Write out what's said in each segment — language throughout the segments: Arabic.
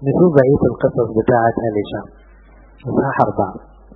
نشوف بقية القصص بتاعة أليشع. إصحاح 4.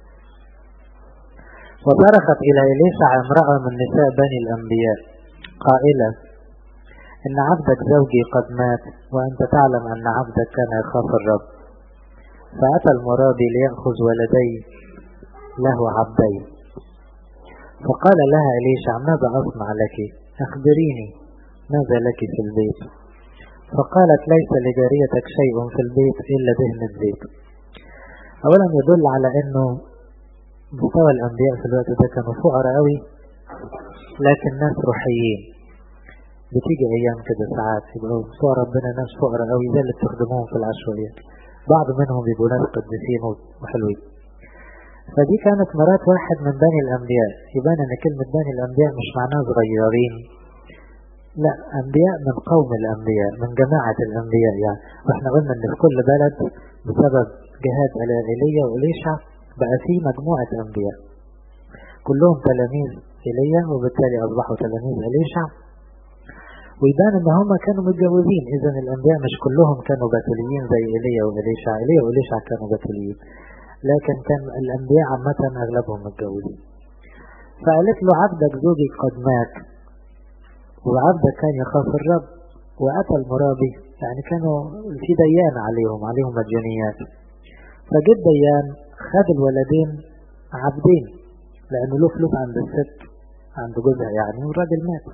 وصرخت إلى أليشع امرأة من نساء بني الأنبياء قائلة: إن عبدك زوجي قد مات، وأنت تعلم أن عبدك كان يخاف الرب. فأتى المرابي ليأخذ ولدي له عبدين. فقال لها أليشع: ماذا أصنع لك؟ أخبريني ماذا لك في البيت؟ فقالت: ليس لجاريتك شيء في البيت إلا دهن الزيت. أولا يدل على أنه مستوى الأنبياء في الوقت ده كانوا فقراء قوي، لكن ناس روحيين. بتيجي أيام كده ساعات يبقوا بتوع ربنا ناس فقراء قوي زي اللي بتخدموهم في العشوائيات، بعض منهم بيبقوا ناس قديسين وحلوين. فدي كانت مرات واحد من بني الأنبياء. يبان أن كلمة بني الأنبياء مش معناها صغيرين، لا، أنبياء من قوم الأنبياء، من جماعة الأنبياء يعني. وإحنا قلنا أن في كل بلد بسبب جهاد إيليا وإليشع بقى فيه مجموعة أنبياء كلهم تلاميذ إيليا، وبالتالي أصبحوا تلاميذ إليشع. ويبان أن هم كانوا متجوزين. إذن الأنبياء مش كلهم كانوا بتوليين زي إيليا وإليشع. إيليا وإليشع كانوا بتوليين، لكن كان الأنبياء عامة أغلبهم متجوزين. فقالت له: عبدك زوجي قد مات، وعبدك كان يخاف الرب. وأتى المرابي، يعني كانوا في ديان عليهم مجانيات. فجد ديان خد الولدين عبدين لأنه له فلوس عند الست، عند جوزها يعني، والراجل مات.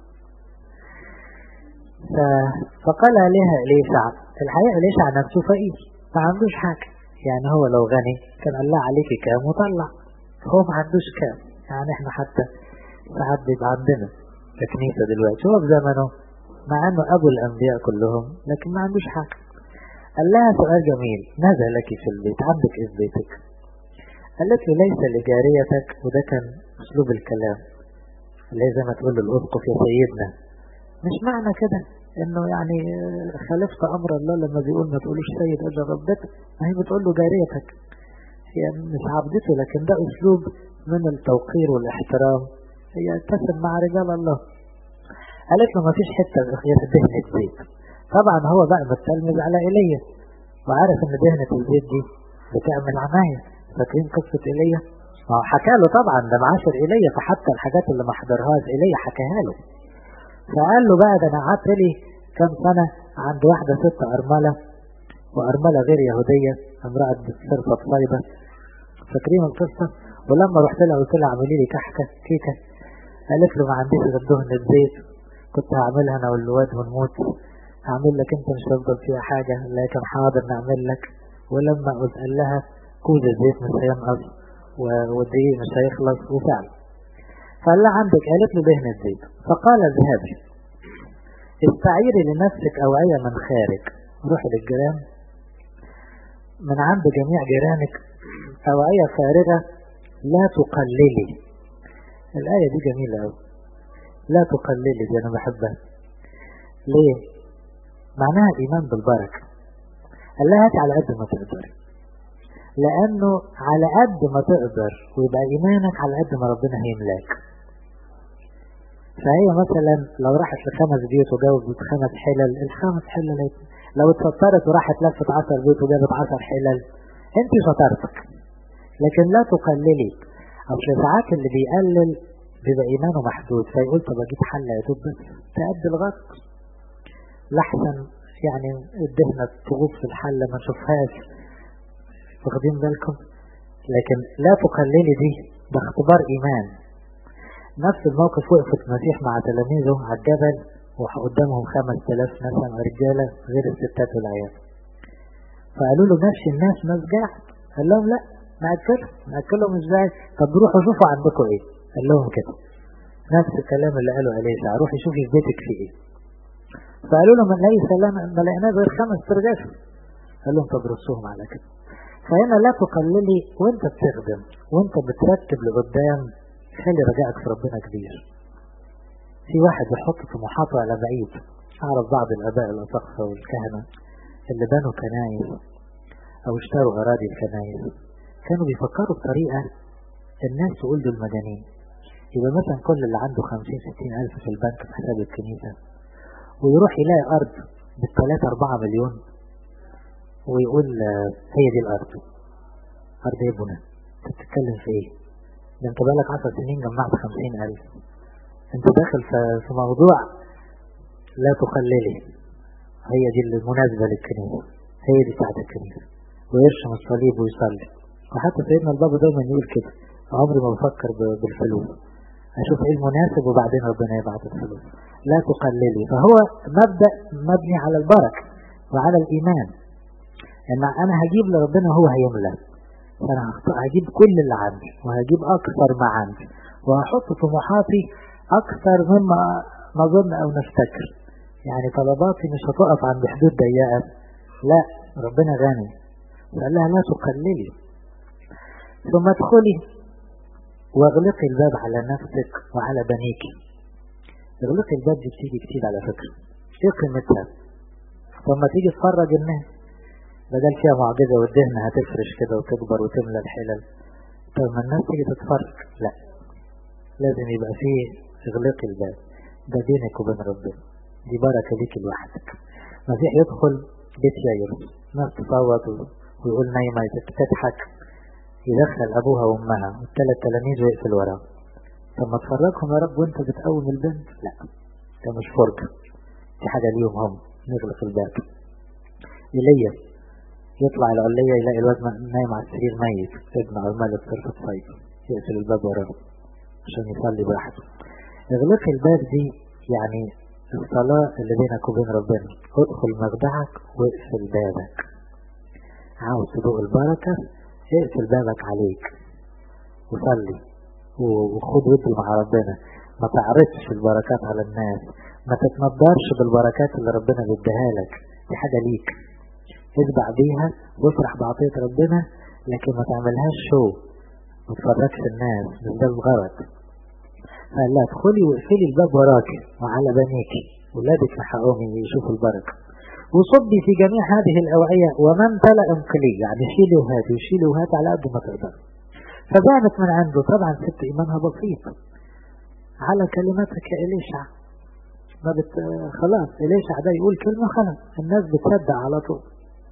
فقال عليها إليشع، الحقيقة إليشع نفسه فقير ما عندوش حاجة، يعني هو لو غني كان قال لها عليك كام وطلع، هو ما عندوش كام. يعني احنا حتى ساعات بيبقى عندنا ككنيسة دلوقتي، هو في زمنه مع انه ابو الانبياء كلهم لكن ما عندوش حاجة. قال لها سؤال جميل: ماذا لك في البيت؟ عندك ايه في بيتك؟ قالت له: ليس لجاريتك. وده كان اسلوب الكلام اللي زي ما تقول الاسقف يا سيدنا. مش معنى كده انه يعني خالفت امر الله لما بيقول ما تقولوش سيد اجر ربك، ما هي بتقول له جاريتك، هي مش عبدته، لكن ده اسلوب من التوقير والاحترام، هي تسم مع رجال الله. قالت له: ما فيش حته غير دهنه زيت. طبعا هو بقى متلمذ على ايليا وعارف ان دهنه الزيت دي بتعمل عمايه. فاكرين قصه ايليا؟ حكى له طبعا، ده معاشر ايليا، فحتى الحاجات اللي ما حضرهاش ايليا حكاها له. فقال له بقى: ده انا قعدت لي كام سنه عند واحده ست ارمله، وارمله غير يهوديه، امراه بتصرف صيده. فاكرين القصه؟ ولما رحت لها قلت لها اعملي لي كيكه، قالت له: ما عنديش غير دهنه زيت، كنت هعملها انا والواد ونموت، هعمل لك انت مش هفضل فيها حاجه، لكن حاضر نعمل لك. ولما قلت قال لها كوز الزيت مش هينقص والدقيق مش هيخلص، وفعلا فقال لها: عندك؟ قالت له: دهنه زيت. فقال: اذهبي استعيري لنفسك اوعيه من خارج، روحي للجيران من عند جميع جيرانك اوعيه فارغه لا تقللي. الآية دي جميلة أوي، لا تقللي دي أنا بحبها. ليه؟ معناها الإيمان بالبركة. قال لها: هاتي على قد ما تقدر، لأنه على قد ما تقدر ويبقى إيمانك على قد ما ربنا هيملاك. فهي مثلا لو راحت ل5 بيوت وجاوبت 5 حلل، ال5 حلل لو اتسترت وراحت لفت 10 بيوت وجابت 10 حلل، انت شطارتك. لكن لا تقللي. أصل ساعات اللي بيقلل بيبقى إيمانه محدود، فيقول طب أجيب حلة يا دوب بس تأدي الغط، لحسن يعني الدهنة تغوب في الحلة ما نشوفهاش، واخدين بالكم؟ لكن لا تقللي دي، ده اختبار إيمان. نفس الموقف وقفت المسيح مع تلاميذه على الجبل وقدامهم 5000 مثلا رجالة غير الستات والعيال، فقالوا له: ماشي الناس مسجع. قال لهم: لا، نأكلهم ازاي؟ طب روحوا شوفوا عندكم ايه. قال لهم كده نفس الكلام اللي قالوا عليه: روحي شوفي في بيتك في ايه. فقالوا له: من ليس لنا ما لقيناه غير 5 ترغيف. قال لهم: طب رصوهم على كده. فهنا لا تقللي، وانت بتخدم وانت بترتب لقدام خلي رجائك في ربنا كبير. في واحد يحط طموحاته على بعيد. اعرف بعض الاباء الاطقفة والكهنة اللي بنوا كنايس او اشتروا اراضي الكنايس، كانوا بيفكروا بطريقة الناس تقول دول مجانين. يبقى مثلا كل اللي عنده 50-60 ألف في البنك في حساب الكنيسة، ويروح يلاقي أرض ب3-4 مليون، ويقول هي دي الأرض، أرض إيه بنا؟ أنت بتتكلم في إيه؟ ده أنت بقالك 10 سنين جمعت 50,000. أنت داخل في موضوع لا تخللي. هي دي المناسبة للكنيسة، هي دي بتاعت الكنيسة. ويرشم الصليب ويصلي. وحتى سيدنا البابا دايما يقول كده، عمري ما بفكر بالفلوس، أشوف إيه المناسب وبعدين ربنا يبعت الفلوس. لا تقللي. فهو مبدأ مبني على البركة وعلى الإيمان، إن أنا هجيب لربنا هو هيملى. فأنا هجيب كل اللي عندي وهجيب أكثر ما عندي وهحط طموحاتي أكثر مما نظن أو نفتكر. يعني طلباتي مش هتقف عند حدود ضيقة، لا، ربنا غني. فقال لها لا تقللي. ثم ادخلي واغلقي الباب على نفسك وعلى بنيك. اغلقي الباب دي بتيجي كتير على فكرة. ايه قيمتها؟ ثم تيجي تفرج الناس، بدل فيها معجزة والدهن هتفرش كده وتكبر وتملى الحلل. طب ما الناس تيجي تتفرج؟ لا، لازم يبقى فيه اغلقي الباب. ده بينك وبين ربنا، دي بركة ليك لوحدك. مسيح يدخل بيت يايرس، ناس تصوت ويقول نايمة تضحك، يدخل أبوها وأمها والثلاث تلاميذ ويقفل وراه. طب ما تفرجهم يا رب وانت بتقوم البنت؟ لا، ده مش فرجة، دي حاجة ليهم هم. نغلق الباب. إيليا يطلع العلية يلاقي الواد نايم على السرير ميت، ابن عمال الصرف الصيد، يقفل الباب وراه عشان يصلي براحته. اغلق الباب دي يعني الصلاة اللي بينك وبين ربنا. ادخل مخدعك واقفل بابك. عاوز تدوق البركة؟ اقفل بابك عليك وصلي وخد ود مع ربنا. ما تعرضش البركات على الناس، ما تتنضرش بالبركات اللي ربنا بيديها لك، دي حاجة ليك، اتبع بيها وافرح بعطية ربنا، لكن ما تعملهاش شو، ما تفرجش الناس، ده الغرض. قال لا، ادخلي واقفلي الباب وراك وعلى بنيك، ولادك لحقهم يشوفوا البركة. وصبي في جميع هذه الأوعية ومن تلأ انقلي، يعني شيلي وهاتي وشيلي وهاتي على قد ما تقدر. فبانت من عنده. طبعا ست إيمانها بسيط، على كلماتك يا إليشع. خلاص إليشع ده يقول كلمة خلاص الناس بتصدق على طول.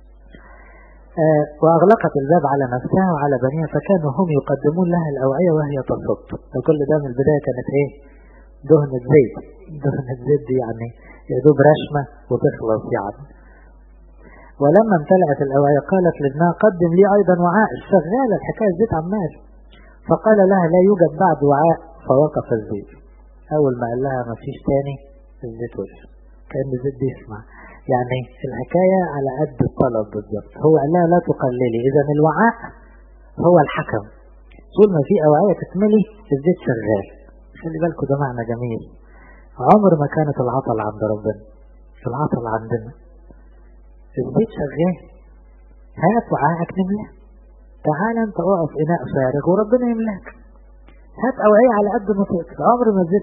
وأغلقت الباب على نفسها وعلى بنيها، فكانوا هم يقدمون لها الأوعية وهي تصب. فكل ده من البداية كانت إيه؟ دهنة زيت. دهنة زيت دي يعني يدوب رشمة وتخلص يعني. ولما امتلأت الأوعية قالت لابنها قدم لي أيضا وعاء. شغالة الحكاية، الزيت عمال. فقال لها لا يوجد بعد وعاء، فوقف الزيت. أول ما قال لها ما فيش تاني، الزيت وقف. كأن الزيت بيسمع. يعني الحكاية على قد الطلب بالضبط. هو قال لها لا تقللي. إذا الوعاء هو الحكم. طول ما في أوعية تتملي الزيت شغال. خلي بالكم ده معنى جميل. عمر ما كانت العطل عند ربنا، العطل عندنا. الزيت شغال، هات وعاءك نملاه. تعال انت اقف اناء فارغ وربنا يملاك. هات اوعية على قد ما تقدر. عمر ما الزيت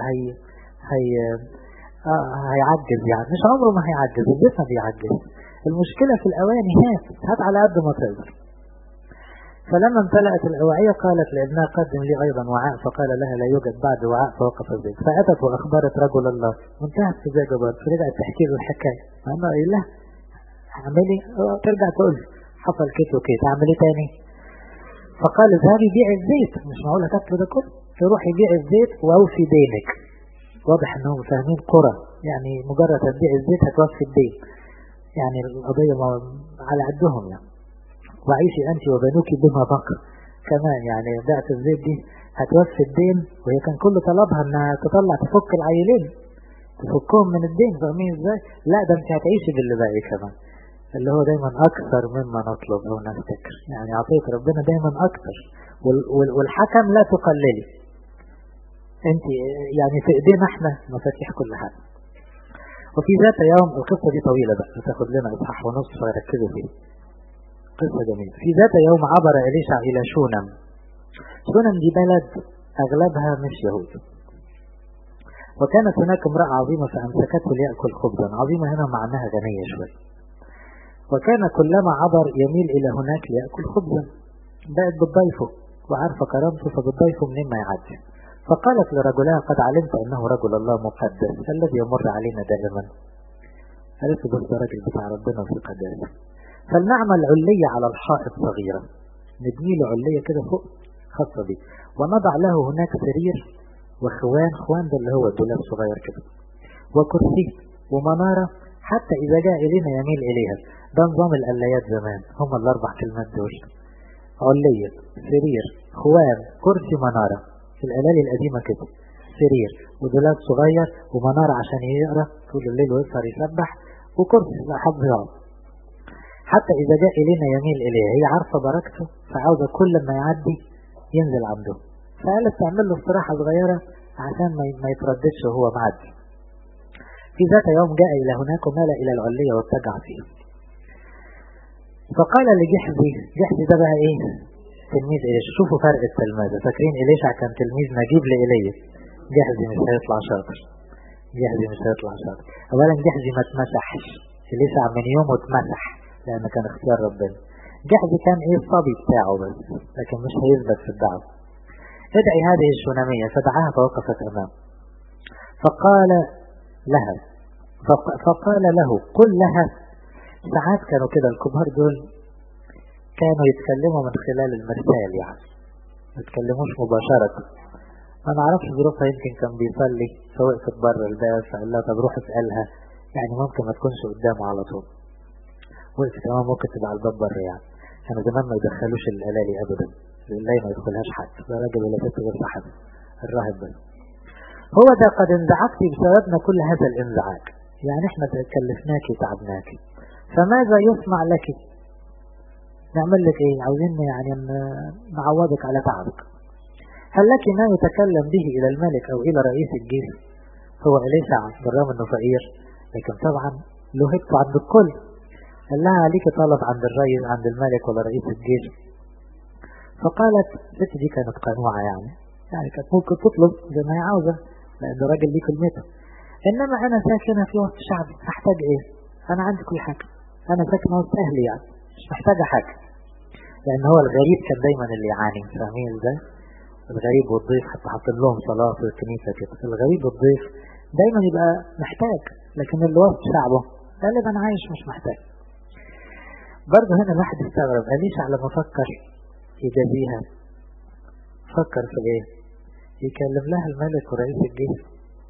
هيعجز، يعني مش عمره ما هيعجز، الزيت ما بيعجز. المشكلة في الأواني. هات على قد ما تقدر. فلما امتلأت الأوعية قالت لابنها قدم لي أيضا وعاء، فقال لها لا يوجد بعد وعاء، فوقف الزيت. فأتت وأخبرت رجل الله. منتهت في زي جبار. فرجعت تحكي له الحكاية. فأنا قايل لها اعملي، ترجع تقول حصل كيت وكيت، اعملي تاني. فقال اذهبي بيع الزيت. مش معقولة تاكله ده كله. تروح يبيع الزيت واوفي دينك. واضح انهم فاهمين قرى، يعني مجرد تبيع الزيت هتوفي الدين، يعني القضية على قدهم يعني. وعيشي انت وبنوك بما بقى كمان، يعني بعت الزيت دي هتوفي الدين. وهي كان كل طلبها انها تطلع تفك العيلين، تفكهم من الدين. فاهمين ازاي؟ لا، ده انت هتعيشي باللي باقي كمان، اللي هو دايما اكثر مما نطلب او نفتكر. يعني عطية ربنا دايما اكثر. والحكم لا تقللي. انت يعني في ايدينا احنا مفاتيح كل حاجة. وفي ذات يوم، القصة دي طويلة بقى تاخد لنا اصحاح ونص فيركزوا فيه، قصة جميلة. في ذات يوم عبر إليشع الى شونم. شونم دي بلد اغلبها مش يهود. وكانت هناك امرأة عظيمة فامسكته ليأكل خبزا. عظيمة هنا معناها غنية شوية. وكان كلما عبر يميل إلى هناك ليأكل خبزا. بقت بتضيفه وعارفة كرامته، فبتضيفه منين ما يعدي. فقالت لرجلها قد علمت أنه رجل الله مقدس الذي يمر علينا دائما. قالت له بس ده راجل بتاع ربنا في قداسة. فلنعمل علية على الحائط صغيرة، نبني له علية كده فوق خاصة بيه، ونضع له هناك سرير خوان ده اللي هو دولاب صغير كده، وكرسي ومنارة، حتى إذا جاء إلينا يميل إليها. ده نظام القلايات زمان، هم الأربع كلمات دول: علية، سرير، خوان، كرسي، منارة. في القلال القديمة كده سرير ودولاب صغير ومنارة عشان يقرأ طول الليل ويسهر يسبح، وكرسي لحد يقعد. حتى إذا جاء إلينا يميل إليها، هي عارفة بركته فعاوزة كل ما يعدي ينزل عنده، فقالت تعمل له استراحة صغيرة عشان ما يترددش وهو معدي. في ذات يوم جاء إلى هناك ومال إلى العلية واتجع فيه. فقال لجحزي، جحزي ده بقى إيه؟ تلميذ إليشع. شوفوا فرق التلمذة، فاكرين إليشع كان تلميذ نجيب لإيليا، جحزي مش هيطلع شاطر. جحزي مش هيطلع شاطر. أولا جحزي ما اتمسحش، إليشع من يومه اتمسح لأن كان اختيار ربنا. جحزي كان إيه؟ الصبي بتاعه بس، لكن مش هيثبت في الدعوة. ادعي هذه الشونامية، فدعاها فوقفت أمامه. فقال له قل لها. ساعات كانوا كده الكبار دول كانوا يتكلموا من خلال المرسال، يعني ما يتكلموش مباشرة. أنا عرفش ظروفها، يمكن كان بيصلي فوقفت بره الباب فقال لها طب روح اسألها، يعني ممكن ما تكونش قدامه على طول. وقفت كمان ممكن تبقى على الباب بره، يعني كانوا زمان ما يدخلوش القلالي أبدا، الليل ما يدخلهاش حد، لا راجل ولا ست غير صاحب الراهب بس. هو ده قد انزعجت بسببنا كل هذا الانزعاج، يعني احنا كلفناك وتعبناك، فماذا يصنع لك؟ نعمل لك ايه؟ عاوزين يعني نعوضك على تعبك. هل لك ما يتكلم به الى الملك او الى رئيس الجيش؟ هو إليشع بالرغم انه فقير لكن طبعا له هبته عند الكل. قال لها عليك طلب عند الرئيس، عند الملك ولا رئيس الجيش؟ فقالت الست دي كانت قنوعة، يعني كانت ممكن تطلب زي ما هي عاوزة لأن الراجل ليه كلمته. إنما أنا ساكنة في وسط شعبي، أحتاج إيه؟ أنا عندي كل حاجة، أنا ساكنة وسط أهلي، يعني مش محتاجة حاجة. لأن هو الغريب كان دايما اللي يعاني، فاهمين إزاي؟ الغريب والضيف حتى حاطين لهم صلاة في الكنيسة كده، الغريب والضيف دايما يبقى محتاج، لكن اللي وسط شعبه غالبا عايش مش محتاج. برضه هنا الواحد يستغرب، إليشع لما فكر يجازيها فكر في ايه؟ يكلم لها الملك ورئيس الجيش.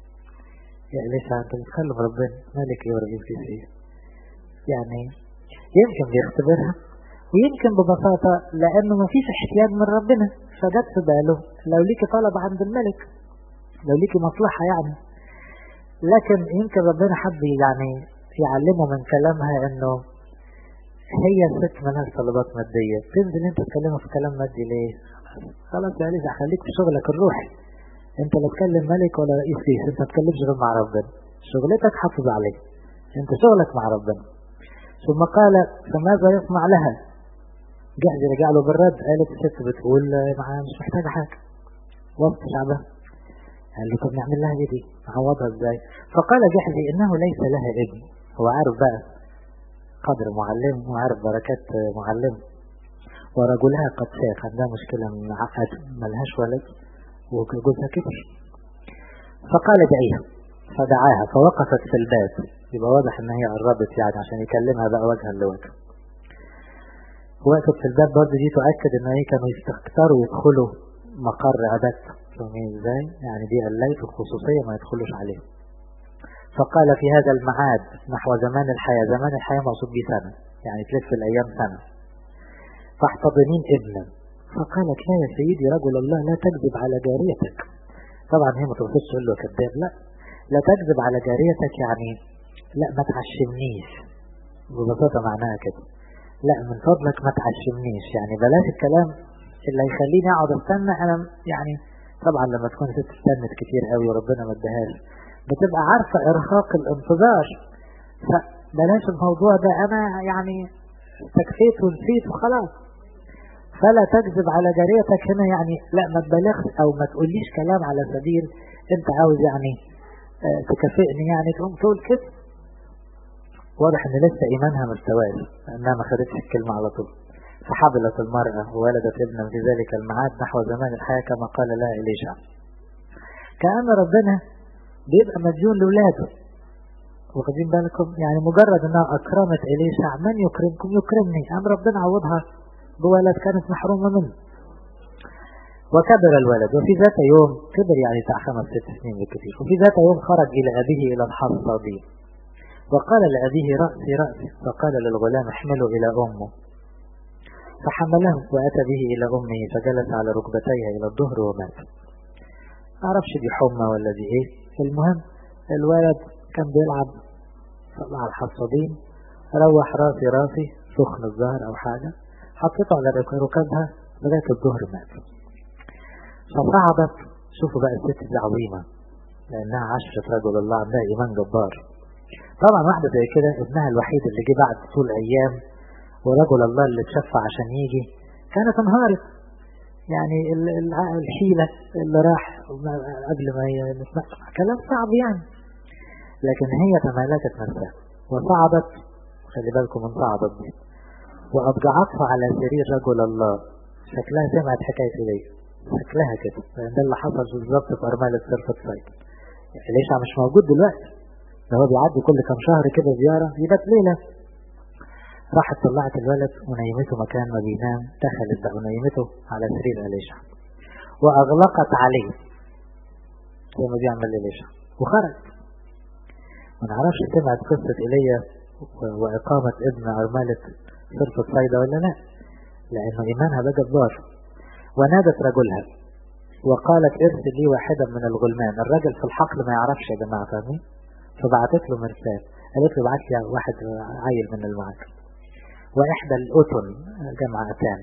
يا إليشع انت بتكلم ربنا، ملك ايه ورئيس جيش ايه؟ يعني يمكن بيختبرها، ويمكن ببساطة لأنه ما فيش احتياج من ربنا، فجت في باله لو ليك طلب عند الملك، لو ليك مصلحة يعني. لكن يمكن ربنا حب يعني يعلمه من كلامها انه هي الست مالهاش طلبات مادية، تنزل انت تكلمه في كلام مادي ليه؟ خلاص يا إليشع خليك في شغلك الروحي، انت لا تكلم ملك ولا رئيس جيش، انت ما تكلمش غير مع ربنا، شغلتك حافظ عليه، انت شغلك مع ربنا. ثم قال فماذا يصنع لها؟ جحزي رجع له بالرد، قالت الست بتقول مش محتاجة حاجة وسط شعبها. قال له طب نعمل لها ايه دي؟ نعوضها ازاي؟ فقال جحزي انه ليس لها ابن، هو عارف بقى قدر معلم وعارف بركات معلم، ورجلها قد شاخ، عندها مشكلة من عقد ملهاش ولد وجوزها كبر. فقال دعيها، فدعاها فوقفت في الباب، يبقى واضح ان هي قربت يعني عشان يكلمها بقى وجها لوجه. وقفت في الباب برضه دي تؤكد ان هي كانوا يستكتروا يدخلوا مقر عبادته، فاهمين ازاي؟ يعني دي قلاية الخصوصية ما يدخلوش عليه. فقال في هذا الميعاد نحو زمان الحياة، زمان الحياة مقصود بيه سنة، يعني تلف الأيام سنة، فاحتضنين ابنا. فقالت لا يا سيدي رجل الله لا تكذب على جاريتك. طبعا هي ما تقصدش تقول له كذاب، لا تكذب على جاريتك، يعني لا ما تعشمنيش، ببساطة معناها كده، لا من فضلك ما تعشمنيش، يعني بلاش الكلام اللي هيخليني اقعد استنى. انا يعني طبعا لما تكون ست استنت كتير قوي وربنا ما ادهاش بتبقى عارفة ارهاق الانتظار، فبلاش الموضوع ده، انا يعني استكفيت ونسيت وخلاص. فلا تكذب على جاريتك هنا يعني لا ما تبالغش او ما تقوليش كلام على سبيل انت عاوز يعني تكافئني، يعني تقوم تقول كده. واضح ان لسه ايمانها مستواش، لانها ما خدتش الكلمة على طول. فحبلت المرأة وولدت ابنا في ذلك الميعاد نحو زمان الحياة كما قال لها إليشع. كأن ربنا بيبقى مديون لولاده، واخدين بالكم؟ يعني مجرد انها اكرمت إليشع، من يكرمكم يكرمني، ام ربنا عوضها بولد كانت محرومة منه. وكبر الولد، وفي ذات يوم كبر يعني بتاع 5-6 سنين بالكثير، وفي ذات يوم خرج إلى أبيه إلى الحصادين، وقال لأبيه رأسي رأسي، فقال للغلام احمله إلى أمه، فحمله وأتى به إلى أمه، فجلس على ركبتيها إلى الظهر ومات. معرفش دي حمى ولا دي إيه، المهم الولد كان بيلعب على الحصادين، روح راسي راسي سخن الظهر أو حاجة، حطيته على ركبها لغاية الظهر مات. فصعدت، شوفوا بقى الست دي عظيمة لأنها عشرة رجل الله، عندها إيمان جبار. طبعا واحدة زي كده ابنها الوحيد اللي جه بعد طول أيام، ورجل الله اللي اتشفع عشان يجي، كانت انهارت. يعني الحيلة اللي راح قبل ما نسمع كلام صعب يعني، لكن هي تمالكت نفسها وصعدت. خلي بالكم من صعدت دي، وأضجعتها على سرير رجل الله. شكلها سمعت حكاية ليه، شكلها كده، لأن ده اللي حصل بالظبط في أرملة صرفة صيد. إليشع مش موجود دلوقتي، ده هو بيعدي كل كام شهر كده زيارة، يبات ليلة. راحت طلعت الولد ونيمته مكان ما بينام، دخلت بقى ونيمته على سرير إليشع وأغلقت عليه زي ما بيعمل إليشع، وخرج. ما نعرفش سمعت قصة إيليا وإقامة ابن أرملة صرفة صيدا ولا لا، لأنه إيمانها ده جبار. ونادت رجلها وقالت ارسل لي واحدا من الغلمان. الرجل في الحقل ما يعرفش يا جماعة، فاهمين؟ فبعتت له مرسال، قالت له بعت لي واحد عيل من المعك، وإحدى الأتن جمع أتان،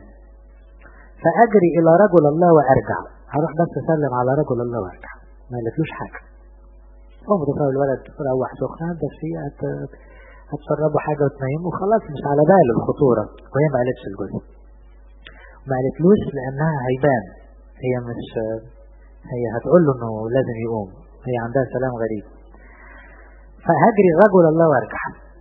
فأجري إلى رجل الله وأرجع. هروح بس أسلم على رجل الله وأرجع. ما قالتلوش حاجة. قوم تصور الولد روح سخنة، بس هي هتشربه حاجة وتنيمه وخلاص، مش على باله الخطورة. وهي ما قالتش الجزء، ما قالتلوش لأنها هيبان، هي هتقول له إنه لازم يقوم، هي عندها سلام غريب. فهجري رجل الله وارجع.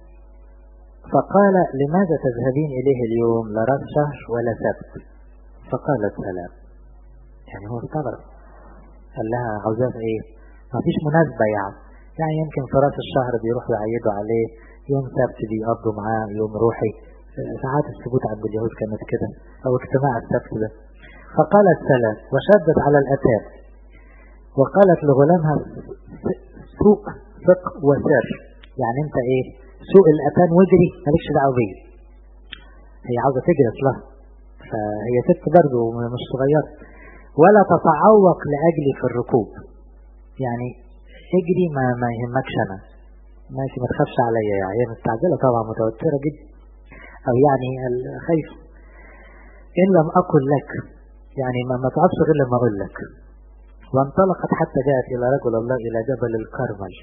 فقال لماذا تذهبين إليه اليوم؟ لا راس شهر ولا سبت. فقالت سلام. يعني هو استغرب، قال لها عاوزاه ايه؟ ما فيش مناسبة يعني يمكن في راس الشهر بيروحوا يعيدوا عليه، يوم سبت بيقضوا معاه يوم روحي، ساعات السبوت عند اليهود كانت كده، او اجتماع السبت ده. فقالت سلام وشدت على الأتان، وقالت لغلامها سوق ثق وسر. يعني انت ايه؟ سوق الأتان واجري، مالكش دعوه بيه. هي عاوزة تجري اصلها، فهي ست برضه مش صغيرة. ولا تتعوق لأجلي في الركوب، يعني اجري ما يهمكش انا ماشي، ما تخافش عليا. يعني هي مستعجلة طبعا، متوترة جدا، او يعني خايف. ان لم اقل لك، يعني ما تعبش غير لما اقول لك. وانطلقت حتى جاءت الى رجل الله الى جبل الكرمل.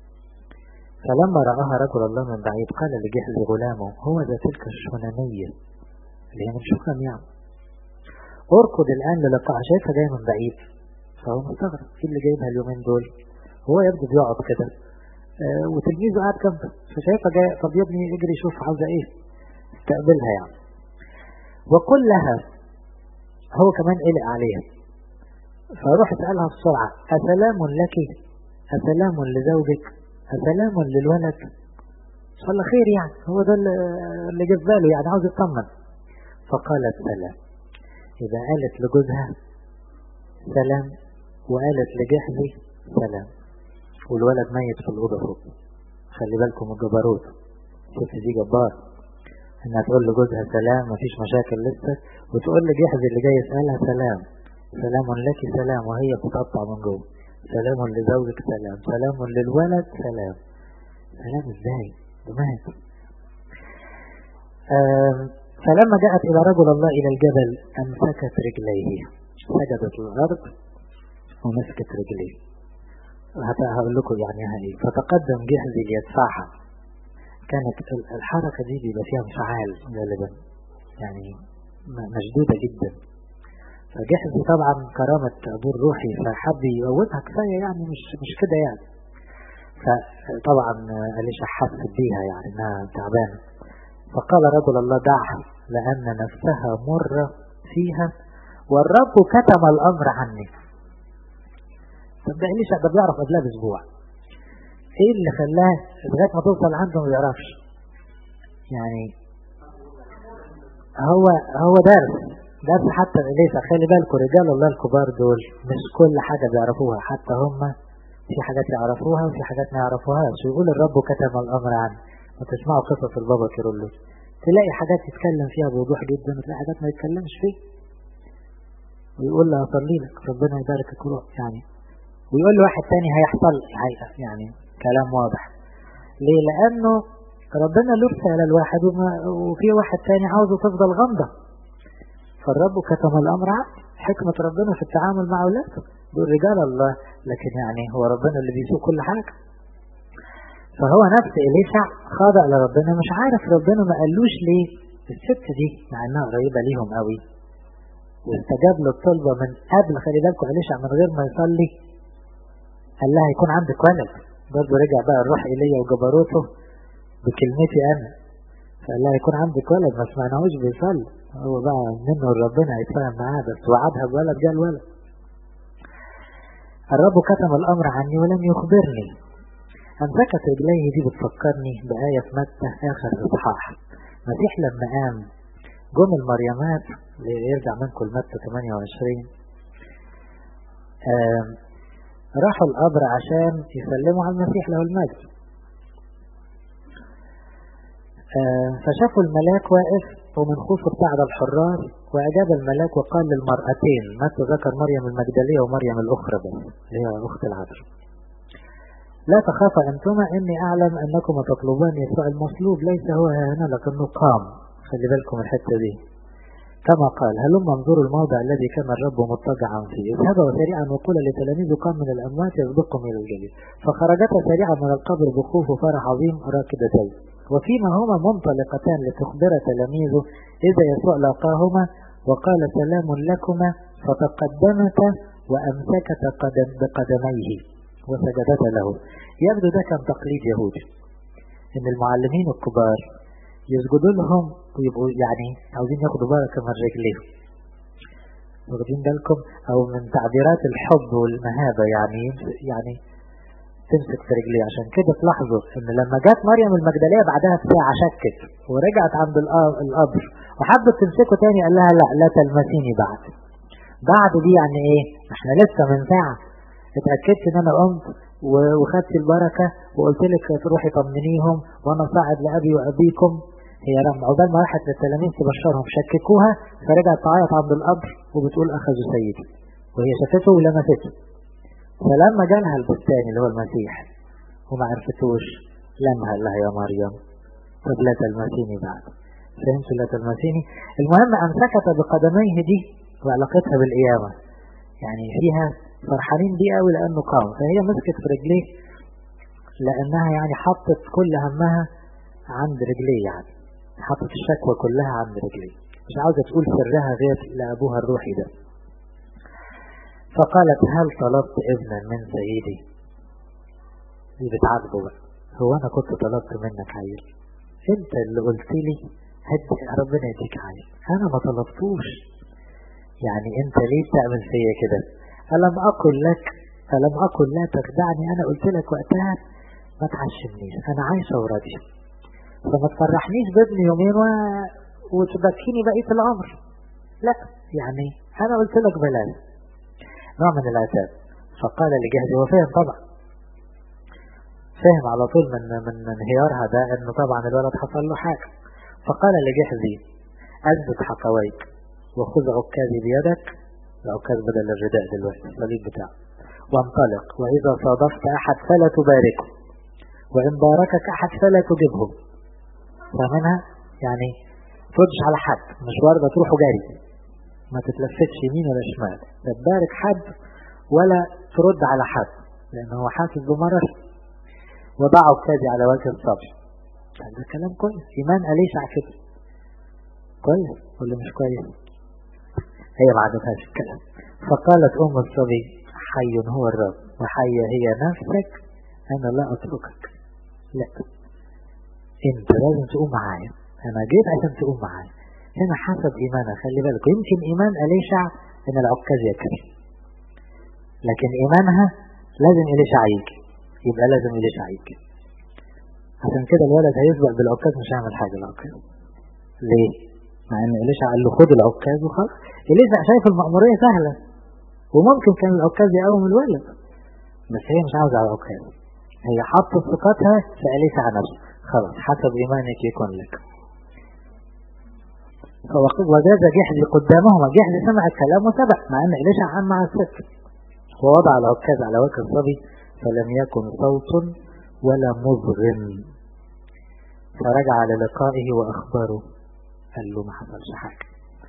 فلما رآها رجل الله من بعيد قال لجحزي غلامه هو ذا تلك الشنانية اللي هي من شكرا يعني، اركض الآن للقاء. شايفها جاية من بعيد، فهو مستغرب في اللي جايبها اليومين دول. هو يبدو بيقعد كده وتلميذه قاعد جنبه، فشايفها جاية. طب يا ابني اجري شوف عاوزة ايه، استقبلها يعني. وقل لها، هو كمان قلق عليها، فروح اسألها بسرعة أسلام لك؟ أسلام لزوجك؟ أسلام للولد؟ إن شاء الله خير يعني، هو ده اللي جاب باله يعني، عاوز يطمن. فقالت سلام. إذا قالت لجوزها سلام وقالت لجحزي سلام، والولد ميت في الأوضة فوق. خلي بالكم الجبروت، شوف دي جبار، انها تقول لجوزها سلام مفيش مشاكل لسه، وتقول لجحزي اللي جاي يسألها سلام، سلام لك سلام، وهي بتقطع من جوه. سلام لزوجك سلام، سلام للولد سلام. سلام ازاي؟ مات. فلما جاءت إلى رجل الله إلى الجبل أمسكت رجليه، سجدت الأرض ومسكت رجليه. هقول لكم يعني ايه. فتقدم جحزي ليدفعها. كانت الحركة دي بيبقى فيها انفعال غالبا، يعني مشدودة جدا. فجحزي طبعا كرامة أبوه الروحي فحب يقوتها كفاية يعني، مش كده يعني. فطبعا إليشع حس بيها يعني انها تعبانة. فقال رجل الله دعها لأن نفسها مرة فيها والرب كتم الأمر عني. طب ده إليشع ده بيعرف قبلها بأسبوع. ايه اللي خلاه لغاية ما توصل عنده ما يعرفش؟ يعني هو درس حتى إليسا. خلي بالكم رجال الله الكبار دول مش كل حاجة بيعرفوها، حتى هم في حاجات يعرفوها وفي حاجات ما يعرفوهاش. ويقول الرب كتم الأمر عنه. وتسمعوا قصص البابا كيرلس تلاقي حاجات يتكلم فيها بوضوح جدا وتلاقي حاجات ما يتكلمش فيه، ويقول له أصلي لك ربنا يباركك روح يعني، ويقول له واحد تاني هيحصل الحقيقة يعني كلام واضح. ليه؟ لأنه ربنا له رسالة الواحد وفي واحد تاني عاوزه تفضل غامضة. فالرب كتم الأمر عنه. حكمة ربنا في التعامل مع أولاده دول رجال الله، لكن يعني هو ربنا اللي بيسوق كل حاجة. فهو نفس إليشع خاضع لربنا، مش عارف ربنا ما قالوش ليه الست دي مع انها قريبة ليهم قوي، واستجاب للطلبة من قبل. خلي بالكم إليشع من غير ما يصلي قال لها يكون عندك ولد. برضه رجع بقى الروح إيليا وجبروته بكلمتي أنا، فقال لها يكون عندك ولد. ما سمعناهوش بيصلي، هو بقى منه ربنا يتفاهم معاه، بس وعدها بولد جاء الولد. الرب كتم الأمر عني ولم يخبرني. أمسكت رجليه دي بتفكرني بآية في متى آخر إصحاح. مسيح لما قام جم المريمات، يرجع منكم لمتى 28، راحوا القبر عشان يسلموا على المسيح له المجد. فشافوا الملاك واقف ومن خوفه ابتعد الحراس، وأجاب الملاك وقال للمرأتين، متى ذكر مريم المجدلية ومريم الأخرى بس اللي هي أخت العذراء، لا تخافا أنتما إني أعلم أنكم تطلبان يسوع المصلوب، ليس هو هنا لكنه قام. خلي بالكم الحتة دي، كما قال هلما انظروا الموضع الذي كان الرب مضطجعا فيه، اذهبا سريعا وقولا لتلاميذه قام من الأموات يسبقكم إلى الجليل. فخرجتا سريعا من القبر بخوف وفرح عظيم راكدتين، وفيما هما منطلقتان لتخبر تلاميذه إذا يسوع لاقاهما وقال سلام لكما، فتقدمتا وأمسكتا بقدميه وسجدتا له. يبدو ده كان تقليد يهودي، إن المعلمين الكبار يسجدوا لهم ويبقوا يعني عاوزين ياخدوا بركة من رجليهم. واخدين بالكم؟ أو من تعبيرات الحب والمهابة، يعني تمسك في رجليه. عشان كده تلاحظوا إن لما جات مريم المجدلية بعدها بساعة شكت ورجعت عند القبر وحبت تمسكه تاني، قال لها لا تلمسيني بعد دي يعني إيه؟ إحنا لسه من ساعة اتأكدت إن أنا قمت وخدت البركة وقلت لك تروحي طمنيهم وأنا صاعد لأبي وأبيكم. هي عقبال ما راحت للتلاميذ تبشرهم شككوها، فرجعت تعيط عند القبر وبتقول أخذوا سيدي، وهي شافته ولمسته. فلما جالها البستاني اللي هو المسيح وما عرفتوش، لما قال لها يا مريم طب لا تلمسيني بعد. فهمتوا لا تلمسيني؟ المهم أمسكت بقدميه دي وعلاقتها بالقيامة، يعني فيها فرحانين بيه قوي لأنه قام. فهي مسكت في رجليه لأنها يعني حطت كل همها عند رجليه، يعني حطت الشكوى كلها عند رجليه، مش عاوزة تقول سرها غير لأبوها الروحي ده. فقالت هل طلبت ابنا من سيدي؟ دي بتعاتبه بقى، هو أنا كنت طلبت منك عيل؟ انت اللي قلت لي ربنا يديك عيل، أنا ما طلبتوش. يعني انت ليه تعمل فيا كده؟ ألم أقل لا تخدعني؟ أنا قلت لك وقتها ما تعشمنيش، أنا عايشة وراضية، فما تفرحنيش بابني يومين وتبكيني بقية العمر. لا يعني أنا قلت لك بلاش. نوع من العتاب. فقال لجهزي، وفهم طبعا، فهم على طول من انهيارها ده انه طبعا الولد حصل له حاجة. فقال لجهزي أثبت حقويك وخذ عكازي بيدك، العكاز بدل الرداء دلوقتي الصليب بتاعه، وانطلق، وإذا صادفت أحد فلا تباركه، وإن باركك أحد فلا تجبه. فمنها يعني تردش على حد، مش واردة تروحوا جاري، ما تتلفتش يمين ولا شمال، لا تبارك حد ولا ترد على حد لأنه هو حاسس بمرض. وضعوا عكازي على وجه الصبر. ده كلام كويس، إيمان أليشع كده كويس ولا مش كويس؟ هي ما عجبهاش الكلام. فقالت أم الصبي حي هو الرب وحية هي نفسك، أنا لا أتركك. لا، أنت لازم تقوم معايا، أنا جيت عشان تقوم معايا. هنا حسب إيمانها. خلي بالك، يمكن إيمان أليشع إن العكاز يكفي، لكن إيمانها لازم أليشع يجي. يبقى لازم إليشع يجي. عشان كده الولد هيسبق بالعكاز مش هيعمل حاجة العكاز. ليه؟ مع ان إليشع قال له خد العكاز وخلاص. إليشع شايف المأمورية سهلة وممكن كان العكاز يقوم الولد، بس هي مش عاوزة على العكاز، هي حاطة ثقتها في إليشع نفسه. خلاص حسب إيمانك يكون لك. وجاز جحدي قدامهما، جحدي سمع الكلام وسبق مع ان إليشع عن مع الست، ووضع العكاز على وجه الصبي فلم يكن صوت ولا مضغم، فرجع للقائه وأخبره، قال له ما حصلش حاجة،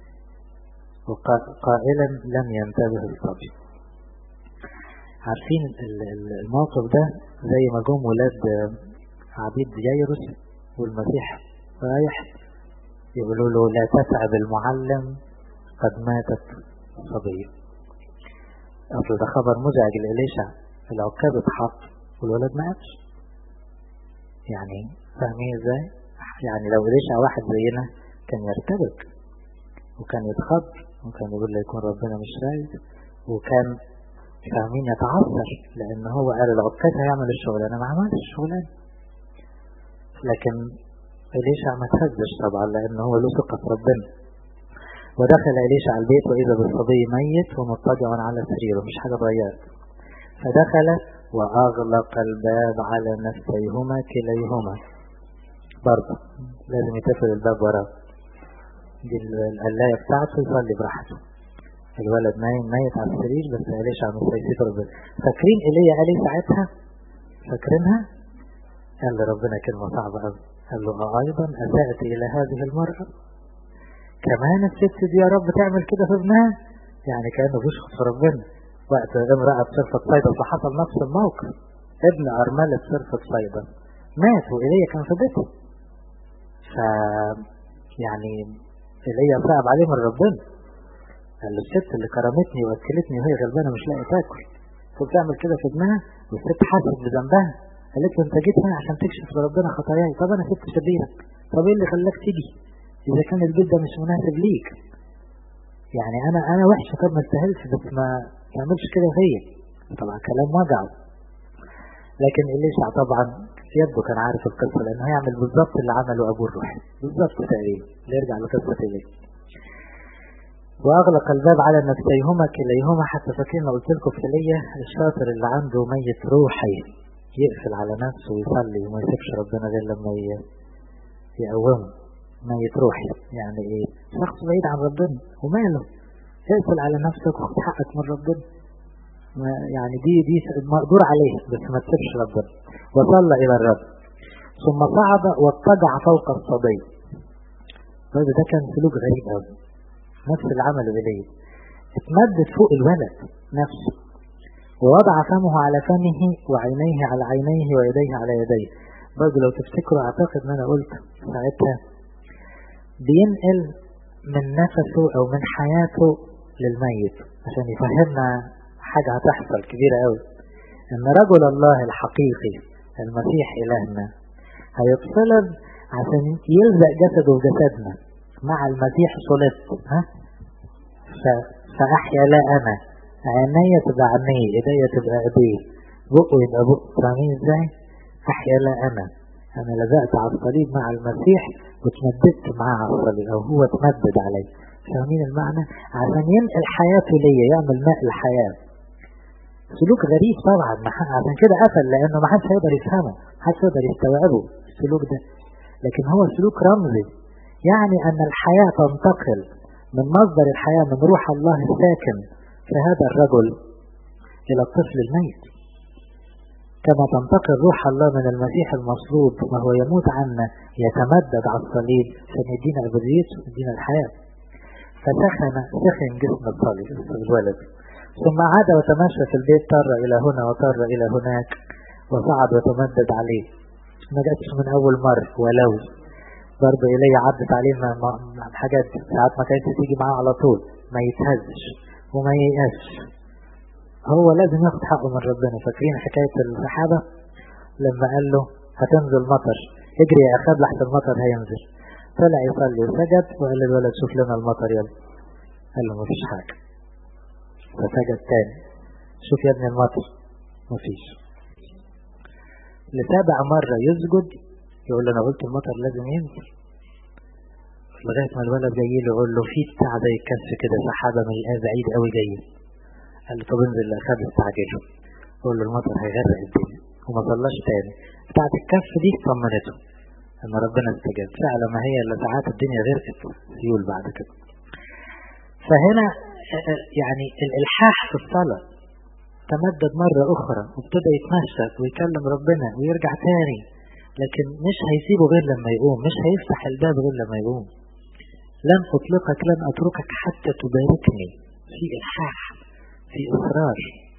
وقائلا لم ينتبه الصبي. عارفين الموقف ده زي ما جم ولاد عبيد ييروس والمسيح رايح يقولوا له لا تتعب المعلم قد ماتت صبية. أصل ده خبر مزعج لإليشع، العكاز اتحط والولد ما قامش. يعني فاهمين ازاي؟ يعني لو إليشع واحد زينا كان يرتبك وكان يتخض وكان يقول له يكون ربنا مش رايد، وكان فاهمين يتعثر لأن هو قال العكاز هيعمل الشغلانة، ما عملش الشغلانة. لكن إليشع ما تهزش طبعا لأنه هو له ثقة في ربنا. ودخل إليشع البيت وإذا بالصبي ميت ومضطجع على سريره، مش حاجة اتغيرت. فدخل وأغلق الباب على نفسيهما كليهما، برضه لازم يتقفل الباب وراه، دي القلاية بتاعته يصلي براحته. الولد نايم ميت على السرير بس إليشع مش هيسيب ربنا. فاكرين إيليا قال ايه ساعتها؟ فاكرينها؟ قال لربنا كلمة صعبة قوي، قال له أيضا أسأت إلى هذه المرأة، كمان الست دي يا رب تعمل كده في ابنها؟ يعني كأنه بيشخص في ربنا. وقت امرأة بصرفة صيدا فحصل نفس الموقف، ابن أرملة بصرفة صيدا مات وإيليا كان في بيته. يعني إيليا صعب عليه من ربنا، قال له الست اللي كرمتني وأكلتني وهي غلبانة مش لاقي تاكل فبتعمل كده في ابنها، والست حاسس بذنبها قالت له انت جيت هنا عشان تكشف لربنا خطاياي، طب انا ست شريرة، طب ايه اللي خلاك تيجي اذا كان البيت ده مش مناسب ليك؟ يعني انا وحشة، طب ما استاهلش، بس ما تعملش كده فيا. طبعا كلام وجعه، لكن إليشع طبعا يبدو كان عارف القصة لانه هيعمل بالظبط اللي عمله ابوه الروحي بالظبط تقريبا. نرجع لقصة إليشع. وأغلق الباب على نفسيهما كليهما، حتى فاكرين قلت لكم في إيليا الشاطر اللي عنده ميت روحي يقفل على نفسه ويصلي وما يسيبش ربنا غير لما يقومه. ميت روحي يعني ايه؟ شخص بعيد عن ربنا وماله، اقفل على نفسك وخد حقك من ربنا، يعني دي مقدور عليها بس ما تسيبش ربنا. وصلى إلى الرب ثم صعد واضطجع فوق الصبي. ده كان سلوك غريب قوي، نفس اللي عمله إليه، اتمدد فوق الولد نفسه ووضع فمه على فمه وعينيه على عينيه ويديه على يديه. برضه لو تفتكروا اعتقد ان انا قلت ساعتها بينقل من نفسه او من حياته للميت عشان يفهمنا حاجة هتحصل كبيرة قوي، ان رجل الله الحقيقي المسيح الهنا هيتصلب عشان يلزق جسده وجسدنا مع المسيح صلبت، فأحيا لا أنا، عينيا تبقى عينيه، ايديا تبقى ايديه، بقه يبقى بقه. فاهمين ازاي؟ أحيا لا أنا لزقت على الصليب مع المسيح وتمددت معاه على الصليب أو هو تمدد علي. فاهمين المعنى؟ عشان ينقل حياته ليا، يعمل نقل حياة. سلوك غريب طبعا، عشان كده قفل لأنه ما حدش هيقدر يفهمه، ما حدش هيقدر يستوعبه السلوك ده. لكن هو سلوك رمزي، يعني أن الحياة تنتقل من مصدر الحياة من روح الله الساكن في هذا الرجل إلى الطفل الميت، كما تنتقل روح الله من المسيح المصلوب وهو يموت عنا يتمدد على الصليب عشان يدينا أبديته ويدينا الحياة. فسخن جسم الصليب الولد، ثم عاد وتمشى في البيت، طر إلى هنا وطر إلى هناك وصعد وتمدد عليه. ما جاتش من أول مرة، ولو برضه إليه عدت عليه حاجات ساعات ما كانت تيجي معاه على طول، ما يتهزش وما ييأسش، هو لازم ياخد حقه من ربنا. فاكرين حكاية السحابة لما قال له هتنزل مطر، اجري يا أخاب لحظة المطر هينزل، طلع يصلي وسجد وقال للولد شوف لنا المطر يلا، قال له مفيش حاجة، فسجد تاني، شوف يا ابن المطر، مفيش. لسابع مرة يسجد يقول له أنا قلت المطر لازم ينزل، لغاية ما الولد جاي له يقول له في بتاع زي الكف كده سحابة من بعيد قوي جاية. قال له طب انزل، أخذ استعجله، يقول له المطر هيغرق الدنيا، وما صلاش تاني. بتاعت الكف دي طمنته ان ربنا استجاب فعلا، ما هي الا ساعات الدنيا غرقت سيول بعد كده. فهنا يعني الالحاح في الصلاة تمدد مرة اخرى، وابتدى يتمشى ويكلم ربنا ويرجع تاني، لكن مش هيسيبه غير لما يقوم، مش هيفتح الباب غير لما يقوم. لن اطلقك لن اتركك حتى تباركني. في الحاح، في اصرار.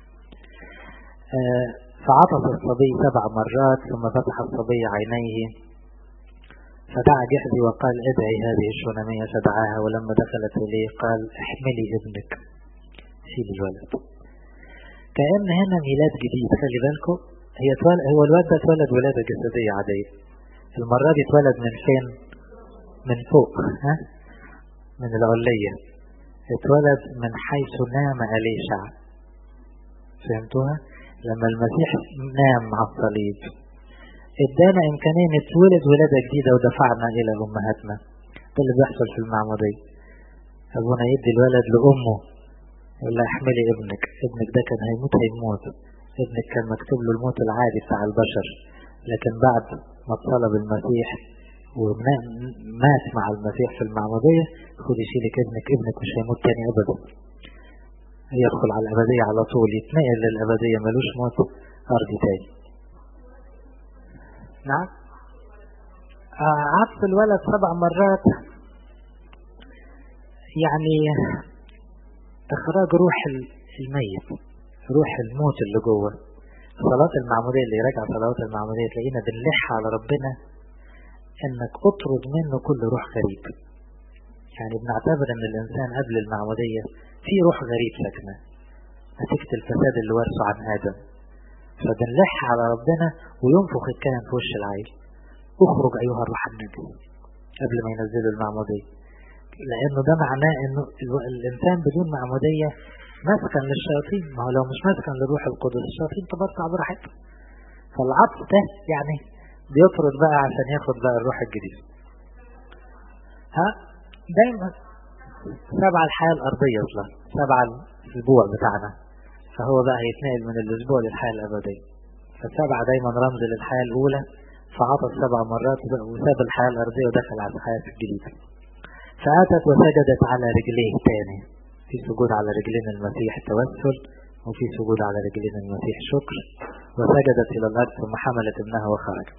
فعطس الصبي 7 مرات ثم فتح الصبي عينيه فدعا جحزي وقال ادعي هذه الشونامية، فدعاها ولما دخلت إليه قال احملي ابنك، شيل الولد. كأن هنا ميلاد جديد. خلي بالكم، هو الولد ده اتولد ولادة جسدية عادية، المرة دي اتولد من فين؟ من فوق، من العلية، اتولد من حيث نام أليشع. فهمتوها؟ لما المسيح نام على الصليب ادانا امكانية نتولد ولادة جديدة ودفعنا الى امهاتنا. ده اللي بيحصل في المعمودية. ابونا يدي الولد لامه يقول لها احملي ابنك. ابنك ده كان هيموت، ابنك كان مكتوب له الموت العادي بتاع البشر، لكن بعد ما اتصلب المسيح ومات مع المسيح في المعمودية، خدي شيلك ابنك مش هيموت تاني ابدا، يدخل على الابدية على طول، يتنقل للابدية، ملوش موت ارضي تاني. نعم. عطف الولد 7 مرات يعني اخراج روح الميت، روح الموت اللي جوه. صلاة المعمودية اللي يراجع صلوات المعمودية تلاقينا بنلح على ربنا انك اطرد منه كل روح غريب. يعني بنعتبر ان الانسان قبل المعمودية في روح غريب ساكنة نتيجة الفساد اللي ورثه عن آدم، فبنلح على ربنا وينفخ الكلام في وش العيل، اخرج ايها الروح النجس، قبل ما ينزلوا المعمودية. لانه ده معناه انه الانسان بدون معمودية مسكن للشياطين. ما هو لو مش مسكن للروح القدس الشياطين تبرطع براحتها. فالعطف ده يعني بيطرد بقى عشان ياخد بقى الروح الجديد. دايما 7 الحياة الارضية اصلا 7 الاسبوع بتاعنا، فهو بقى هيتنقل من الاسبوع للحياة الابدية. ف7 دايما رمز للحياة الاولى، فعطف 7 مرات وساب الحياة الارضية ودخل على الحياة الجديدة. فاتت وسجدت على رجليه تاني، في سجود على رجلين المسيح توسل، وفي سجود على رجلين المسيح شكر. وسجدت الى الارض ثم حملت ابنها وخرجت.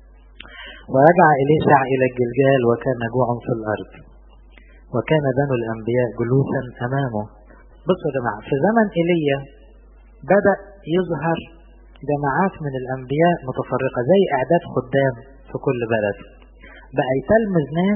ورجع إليشع إلى الجلجال وكان جوع في الأرض، وكان بنو الأنبياء جلوسا أمامه. بصوا يا جماعة، في زمن إيليا بدأ يظهر جماعات من الأنبياء متفرقة زي إعداد خدام في كل بلد، بقى يتلمذ ناس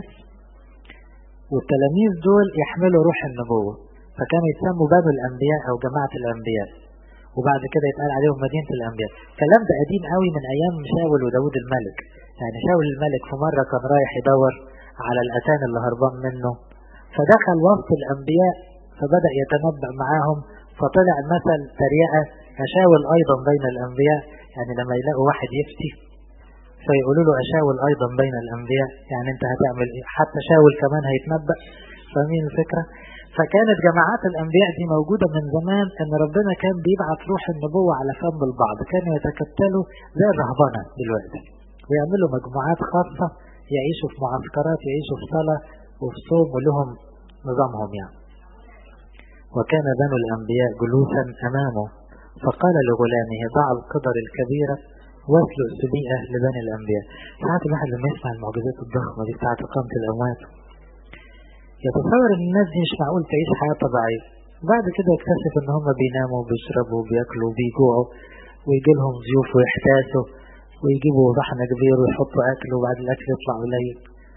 والتلاميذ دول يحملوا روح النبوة، فكانوا يتسموا بنو الأنبياء أو جماعة الأنبياء، وبعد كده يتقال عليهم مدينة الأنبياء. الكلام ده قديم قوي من أيام شاول وداود الملك. يعني شاول الملك في مرة كان رايح يدور على الأتان اللي هربان منه، فدخل وسط الأنبياء فبدأ يتنبأ معاهم، فطلع مثل تريقة أشاول أيضا بين الأنبياء. يعني لما يلاقوا واحد يفتي فيقولوا له أشاول أيضا بين الأنبياء، يعني أنت هتعمل إيه؟ حتى شاول كمان هيتنبأ. فاهمين الفكرة؟ فكانت جماعات الأنبياء دي موجودة من زمان، أن ربنا كان بيبعث روح النبوة على فم البعض، كانوا يتكتلوا زي الرهبنة دلوقتي ويعملوا مجموعات خاصة، يعيشوا في معسكرات، يعيشوا في صلاة وفي صوم ولهم نظامهم يعني. وكان بنو الأنبياء جلوسا أمامه، فقال لغلامه ضع القدر الكبيرة واسلق سبيئة لبني الأنبياء. ساعات الواحد لما يسمع المعجزات الضخمة دي بتاعت إقامة الأموات يتصور ان الناس دي مش معقول تعيش حياة طبيعية، بعد كده يكتشف ان هم بيناموا وبيشربوا وبياكلوا وبيجوعوا ويجي لهم ضيوف ويحتاسوا ويجيبوا طحن كبير ويحطوا اكل وبعد الاكل يطلع قليل.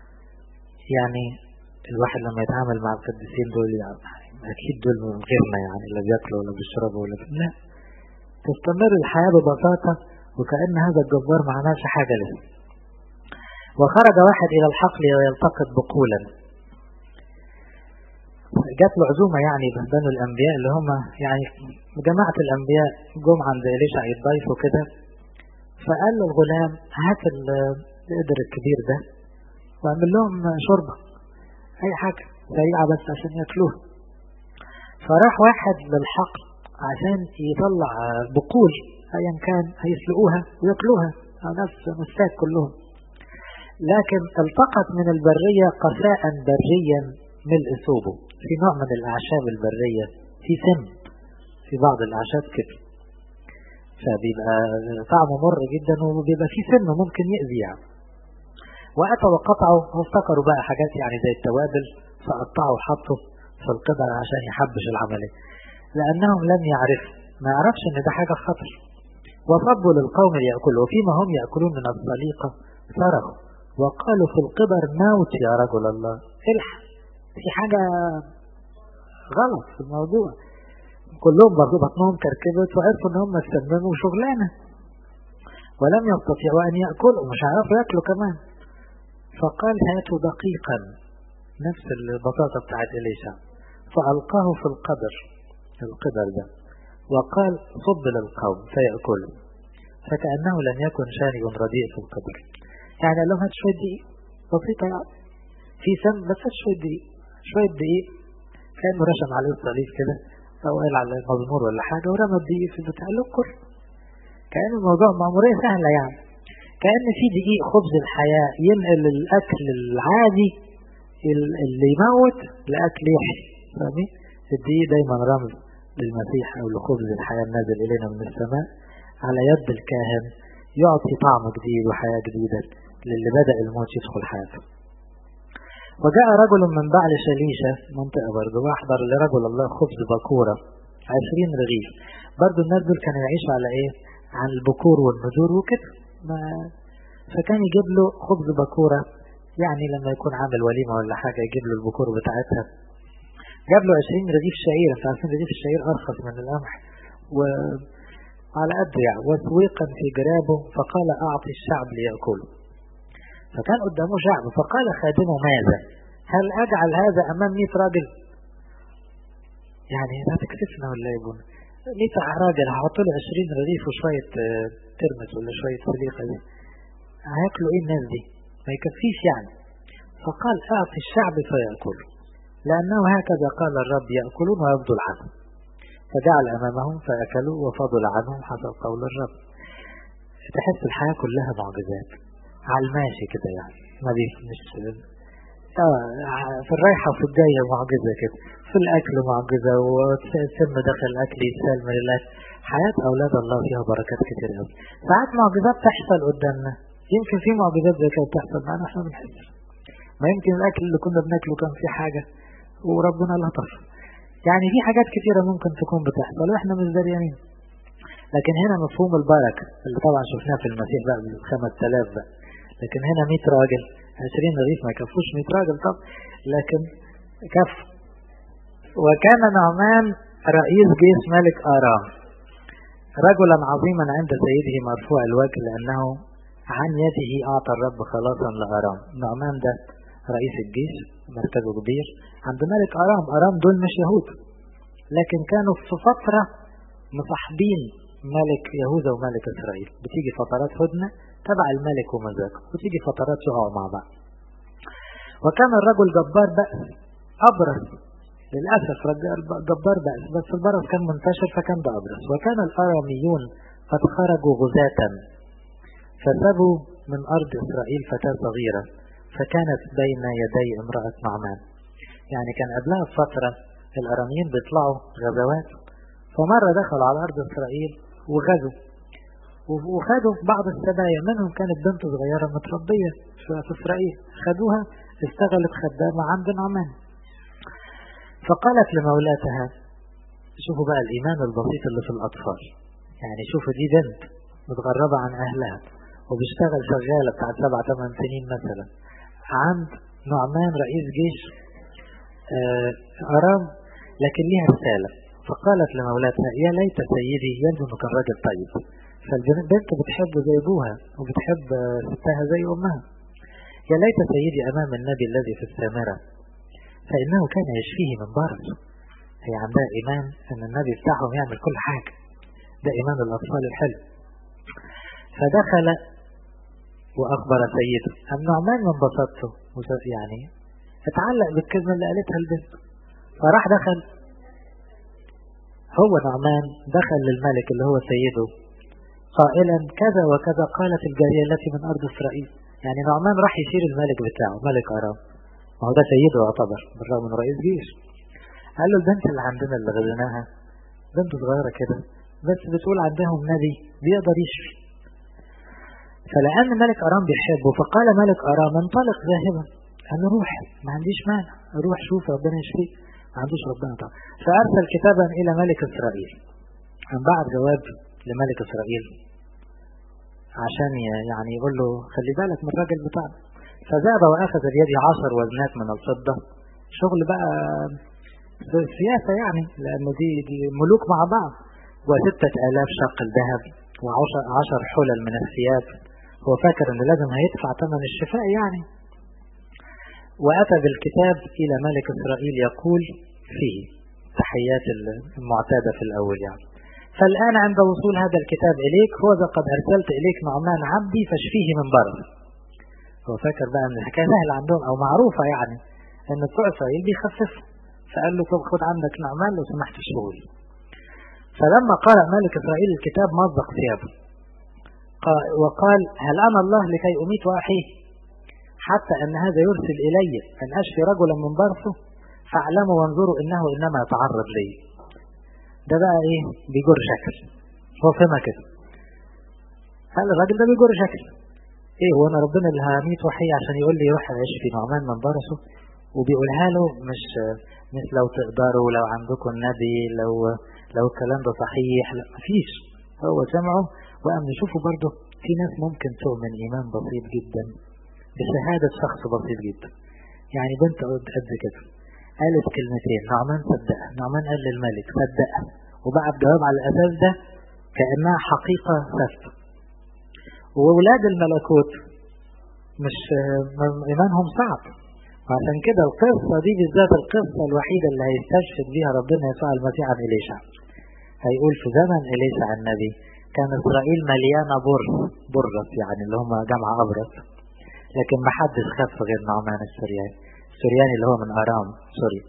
يعني الواحد لما يتعامل مع القديسين دول يعني اكيد دول من غيرنا، يعني لا بياكلوا ولا بيشربوا ولا لا، تستمر الحياة ببساطة وكأن هذا الجبار ما عملش حاجة له. وخرج واحد الى الحقل ويلتقط بقولا. جات له عزومة يعني بنو الأنبياء اللي هم يعني جماعة الأنبياء جم عند إليشع يتضيفوا كده، فقال للغلام هات القدر الكبير ده واعمل لهم شوربة اي حاجة سريعة بس عشان ياكلوها. فراح واحد للحقل عشان يطلع بقول ايا كان هيسلقوها وياكلوها ناس مساك كلهم، لكن التقط من البرية قساء بريا ملء ثوبه، في نوع من الاعشاب البرية في سم في بعض الاعشاب كده، فبيبقى طعمه مر جدا وبيبقى فيه سم ممكن يأذي يعني. وأتى وقطعه وافتكروا بقى حاجات يعني زي التوابل، فقطعوا وحطوا في القدر عشان يحبش العملية، لأنهم لم يعرفوا، ما يعرفش إن ده حاجة خطر. وصبوا للقوم ليأكلوا، وفيما هم يأكلون من الصليقة صرخوا وقالوا في القدر موت يا رجل الله، الحق في حاجة غلط في الموضوع. كلهم برضو بطنهم كركبت وعرفوا ان هم استمنوا شغلانة، ولم يستطيعوا ان يأكلوا، مش عارفوا يأكلوا كمان. فقال هاتوا دقيقا، نفس البساطة بتاعت إليشع، فألقاه في القدر ده وقال صب للقوم فيأكلوا، فكأنه لم يكن شانئ رديء في القدر. يعني قال لهم هات شوية دقيق بسيطة يعني في سم، بس هات شوية دقيق كأنه رشم عليه الصليب كده أو قال على المزمور ولا حاجة ورمى الدقيق في البتاع الأكر. كأن الموضوع مأمورية سهلة يعني، كأن في دقيق خبز الحياة ينقل الأكل العادي اللي يموت لأكل يحيي. فاهمين؟ الدقيق دايما رمز للمسيح أو لخبز الحياة النازل إلينا من السماء على يد الكاهن، يعطي طعم جديد وحياة جديدة للي بدأ الموت يدخل حياته. وجاء رجل من بعل شليشة منطقة برضو واحضر لرجل الله خبز بكورة 20 رغيف. برضو الناس دول كانوا يعيشوا على ايه؟ عن البكور والنذور وكده، فكان يجيب له خبز بكورة، يعني لما يكون عامل وليمة ولا حاجة يجيب له البكور بتاعتها. جاب له 20 رغيف شعير، انت عارفين رغيف الشعير ارخص من القمح وعلى قد يعني، وسويقا في جرابه، فقال اعطي الشعب ليأكله. فكان قدامه شعب، فقال خادمه ماذا؟ هل أجعل هذا أمام 100 راجل؟ يعني لا تكسفنا ولا يبون 100 راجل هحط له 20 رغيف وشوية ترمس ولا شوية سليقة دي، هياكلوا ايه الناس دي؟ ما يكفيش يعني. فقال اعطي الشعب فيأكلوا، لأنه هكذا قال الرب يأكلون ويفضل عنهم. فجعل أمامهم فأكلوا وفضل عنهم حسب قول الرب. تحس الحياة كلها معجزات على الماشي كده يعني، ما دي مش في الرايحة وفي الجاية معجزة كده، في الأكل معجزة، والسم داخل الأكل يتسال من الأكل. حياة أولاد الله فيها بركات كتير قوي. ساعات معجزات تحصل قدامنا، يمكن في معجزات زي كده بتحصل معنا احنا بنحس، ما يمكن الأكل اللي كنا بناكله كان فيه حاجة وربنا لطف. يعني في حاجات كتيرة ممكن تكون بتحصل واحنا مش دريانين. لكن هنا مفهوم البركة اللي طبعا شفناه في المسيح بقى ب5000 بقى، لكن هنا 100 راجل 20 رغيف ما يكفوش 100 راجل طب، لكن كف. وكان نعمان رئيس جيش ملك آرام رجلا عظيما عند سيده مرفوع الوجه، لأنه عن يده أعطى الرب خلاصا لآرام. نعمان ده رئيس الجيش مركزه كبير عند ملك آرام. آرام دول مش يهود، لكن كانوا في فترة مصاحبين ملك يهوذا وملك إسرائيل، بتيجي فترات هدنة تبع الملك ومزاجه، وتيجي فترات يقعوا مع بعض. وكان الرجل جبار بأس أبرص، للأسف جبار بأس، بس البرص كان منتشر فكان ده أبرص. وكان الآراميون قد خرجوا غزاة فسبوا من أرض إسرائيل فتاة صغيرة فكانت بين يدي امرأة نعمان. يعني كان قبلها بفترة الآراميين بيطلعوا غزوات، فمرة دخلوا على أرض إسرائيل وغزوا وخدوا بعض السبايا، منهم كانت بنت صغيرة متربية في إسرائيل، خدوها اشتغلت خدامة عند نعمان. فقالت لمولاتها، شوفوا بقى الإيمان البسيط اللي في الأطفال، يعني شوفوا دي بنت متغربة عن أهلها وبيشتغل شغالة بتاعت 7-8 سنين مثلا عند نعمان رئيس جيش أرام، لكن ليها رسالة. فقالت لمولاتها يا ليت سيدي يبدو انه كان راجل طيب، فالبنت بتحب زي ابوها وبتحب ستها زي امها. يا ليت سيدي امام النبي الذي في السامرة فانه كان يشفيه من برص. هي عندها ايمان ان النبي بتاعهم يعمل كل حاجة، ده ايمان الاطفال الحلو. فدخل وأخبر سيده. النعمان من بساطته يعني اتعلق بالكلمة اللي قالتها البنت، فراح دخل هو نعمان دخل للملك اللي هو سيده قائلا كذا وكذا قالت الجارية التي من أرض إسرائيل. يعني نعمان راح يشير الملك بتاعه ملك أرام، ما هو ده سيده يعتبر بالرغم من رئيس جيش. قال له البنت اللي عندنا اللي غزناها بنت صغيرة كده بس بتقول عندهم نبي بيقدر يشفي. فلأن ملك أرام بيحبه فقال ملك أرام انطلق ذاهبا. قال له روح ما عنديش مانع، روح شوف ربنا يشفيك، ما عندوش ربنا طبعا. فأرسل كتابا إلى ملك إسرائيل، قام بعت جواب لملك إسرائيل عشان يعني يقول له خلي بالك من الراجل بتاعنا. فذهب وأخذ بيده 10 وزنات من الفضة، شغل بقى سياسة يعني لأنه دي ملوك مع بعض، و6000 شقل ذهب و10 حلل من الثياب. هو فاكر أنه لازم هيدفع ثمن الشفاء يعني. وأتى بالكتاب إلى ملك إسرائيل يقول فيه تحيات المعتادة في الأول يعني. فالآن عند وصول هذا الكتاب إليك هو قد أرسلت إليك نعمان عبدي فاشفيه من برد. هو فاكر بقى أن الحكاية سهلة عندهم أو معروفة يعني أن بتوع إسرائيل بيخففوا. فقال له طب خد عندك نعمان لو سمحت اشفيه. فلما قرأ ملك إسرائيل الكتاب مزق ثيابه وقال هل أنا الله لكي أميت وأحيه حتى أن هذا يرسل إلي أن أشفي رجلا من برصه فاعلموا وانظروا إنه إنما يتعرض لي. ده بقى إيه بيجر شكل، هو فهمها كده. قال الراجل ده بيجر شكل إيه، هو أنا ربنا اللي هميت وحيه عشان يقول لي روح اشفي نعمان من برصه؟ وبيقولها له مش لو تقدروا، لو عندكم النبي، لو الكلام ده صحيح، لا مفيش. هو سمعه وقام نشوفه برضه في ناس ممكن تؤمن إيمان بسيط جدا بشهادة شخص بسيط جدا. يعني بنت قد كده قالت كلمتين نعمان صدقها، نعمان قال للملك صدقها وبعد جواب على الأساس ده كأنها حقيقة ثابتة. وولاد الملكوت مش إيمانهم صعب، وعشان كده القصة دي بالذات القصة الوحيدة اللي هيستشهد بيها ربنا يسوع المسيح عن إليشع. هيقول في زمن إليشع النبي كان إسرائيل مليانة برص يعني اللي هم جمع أبرص، لكن ما حدش خف غير نعمان السورياني اللي هو من أرام سوري.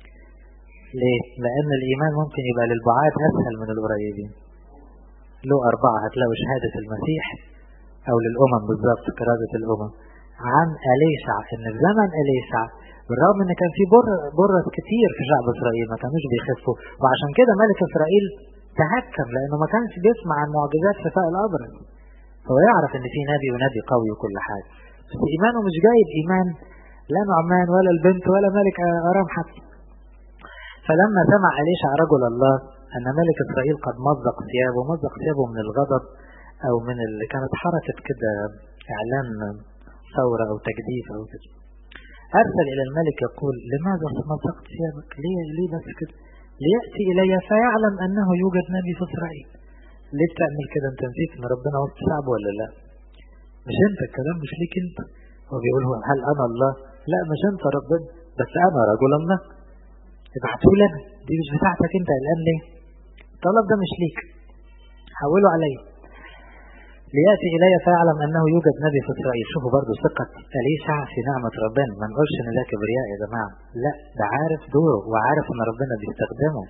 ليه؟ لأن الإيمان ممكن يبقى للبعاد أسهل من القريبين. له 4 هتلاقوا شهادة المسيح أو للأمم بالضبط كرازة الأمم عن إليشع، إن في زمن إليشع بالرغم إن كان في برص كتير في شعب إسرائيل ما كانوش بيخفوا، وعشان كده ملك إسرائيل تهكم لأنه ما كانش بيسمع عن معجزات شفاء الأبرص. هو يعرف إن في نبي ونبي قوي وكل حاجة، بس إيمانه مش جايب إيمان لا نعمان ولا البنت ولا ملك أرام حتى. فلما سمع إليشع رجل الله أن ملك إسرائيل قد مزق ثيابه من الغضب أو من اللي كانت حركة كده إعلان ثورة أو تجديف أو كده، أرسل إلى الملك يقول لماذا مزقت ثيابك؟ ليه بس كده؟ ليأتي إلي فيعلم أنه يوجد نبي في إسرائيل. ليه تعمل كده؟ أنت نسيت إن ربنا وسط شعبه ولا لا؟ مش أنت الكلام مش ليك أنت. هو بيقول هل أنا الله؟ لا مش أنت ربنا، بس أنا رجل الله ابعته لنا، دي مش بتاعتك أنت الآن ليه؟ الطلب ده مش ليك، حوله علي. ليأتي إلي فيعلم أنه يوجد نبي في إسرائيل. شوفوا برضو ثقة إليشع في نعمة ربنا، ما نقولش إن ده كبرياء يا جماعة، لا ده عارف دوره وعارف إن ربنا بيستخدمه،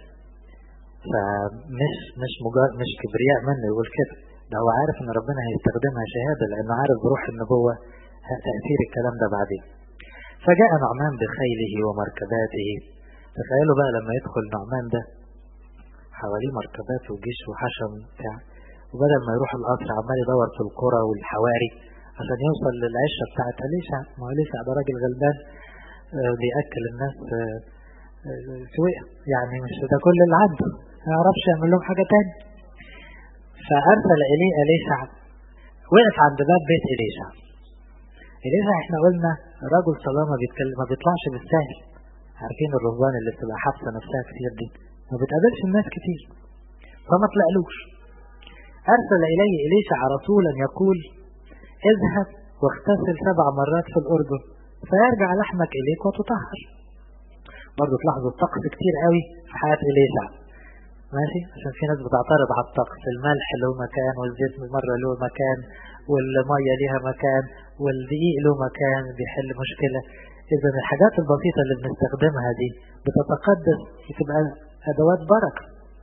مش كبرياء منه يقول كده، ده هو عارف إن ربنا هيستخدمها شهادة لأنه عارف بروح النبوة تأثير الكلام ده بعدين. فجاء نعمان بخيله ومركباته. تخيلوا بقى لما يدخل نعمان ده حواليه مركبات وجيش وحشم بتاع، وبدل ما يروح القصر عمال يدور في القرى والحواري عشان يوصل للعشة بتاعت إليشع. ما هو إليشع ده راجل غلبان بيأكل الناس سوية يعني، مش ده كل اللي عنده، ما يعرفش يعمل لهم حاجة تاني. فأرسل إليه إليشع، وقف عند باب بيت إليشع. إليشع احنا قلنا رجل صلاة ما بيطلعش بالسهل، عارفين الرهبان اللي بتبقى حابسة نفسها كتير دي ما بتقابلش الناس كتير، فما طلعلوش. أرسل إليه إليشع رسولا يقول اذهب واغتسل 7 مرات في الأردن فيرجع لحمك إليك وتطهر. برضو تلاحظوا الطقس كتير قوي في حياة إليشع، ماشي، عشان في ناس بتعترض على الطقس، الملح له مكان والزيت مرة له مكان والمية ليها مكان والدقيق له مكان بيحل مشكلة. إذا الحاجات البسيطة اللي بنستخدمها دي بتتقدس تبقى أدوات بركة.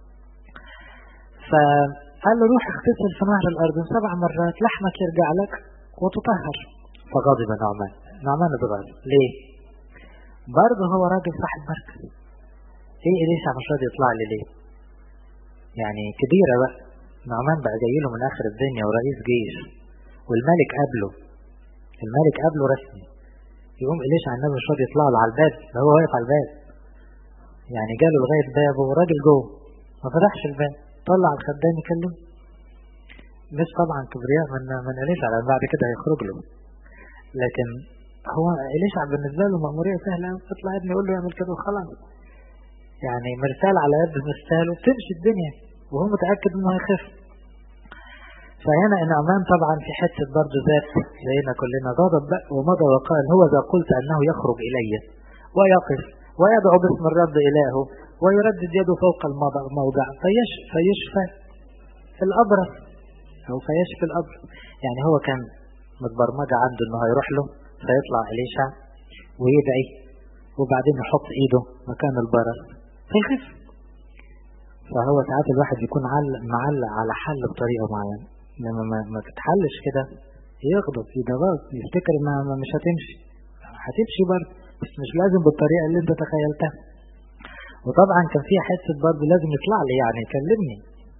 فقال له روح اغتسل في نهر الأردن 7 مرات لحمك يرجع لك وتطهر. فغضب نعمان اتغاظ. ليه؟ برضه هو راجل صاحب مركز. ايه إليشع مش راضي يطلع لي ليه؟ يعني كبيرة بقى، نعمان بقى جايله من آخر الدنيا ورئيس جيش والملك قبله رسمي، يقوم إليشع النبي مش راضي يطلع له على الباب، ده هو واقف على الباب، يعني جاله لغاية بابه وراجل جوه ما فتحش الباب، طلع الخدام يكلمه. مش طبعا كبرياء من إليشع لأن بعد كده هيخرج له، لكن هو إليشع بالنسبة له مأمورية سهلة، اطلع ابني يقول له يعمل كده وخلاص، يعني مرسال على يد مرسال وبتمشي الدنيا وهو متأكد انه هيخف. فهنا نعمان طبعا في حتة برضه ذات زينا كلنا، غضب بقى ومضى وقال هو ذا قلت أنه يخرج إلي ويقف ويدعو باسم الرب إلهه ويردد يده فوق الموضع فيشفى الأبرص أو فيشفي الأبرص. يعني هو كان متبرمجة عنده انه هيروح له فيطلع إليشع ويدعي وبعدين يحط ايده مكان البرص فيخف. فهو ساعات الواحد يكون معلق على حل بطريقة معينة، لما ما تتحلش كده يغضب يتغاظ يفتكر انها مش هتمشي برضه، بس مش لازم بالطريقة اللي انت تخيلتها. وطبعا كان فيها حتة برضه لازم يطلع لي يعني يكلمني.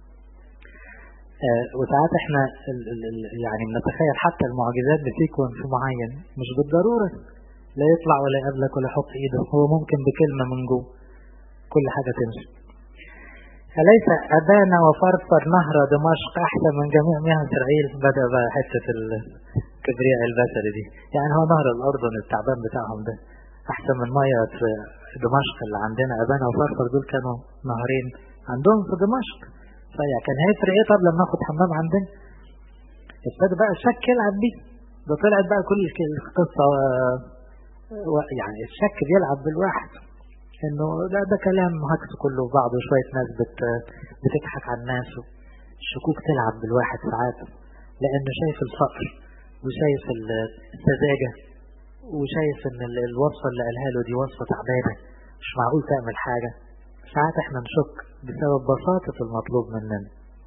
وساعات احنا يعني بنتخيل حتى المعجزات بسيكونس معين، مش بالضرورة لا يطلع ولا يقابلك ولا يحط ايده، هو ممكن بكلمة من جوه كل حاجة تمشي. أليس أبانا وفرفر نهر دمشق أحسن من جميع مياه إسرائيل؟ بدأ بقى حتة الكبرياء البشري دي، يعني هو نهر الأردن التعبان بتاعهم ده أحسن من مياه دمشق اللي عندنا. أبانا وفرفر دول كانوا نهرين عندهم في دمشق، فيعني كان هيفرق ايه طب لما ناخد حمام عندنا؟ ابتدى بقى الشك يلعب بيه، ده طلعت بقى كل القصة يعني الشك بيلعب بالواحد، انه ده كلام هكذا كله بعض وشوية ناس بتضحك على الناس، الشكوك تلعب بالواحد ساعات لانه شايف الفقر وشايف السذاجة وشايف ان الوصفة اللي قالها له دي وصفة تعبانة مش معقول تعمل حاجة. ساعات احنا نشك بسبب بساطة المطلوب مننا.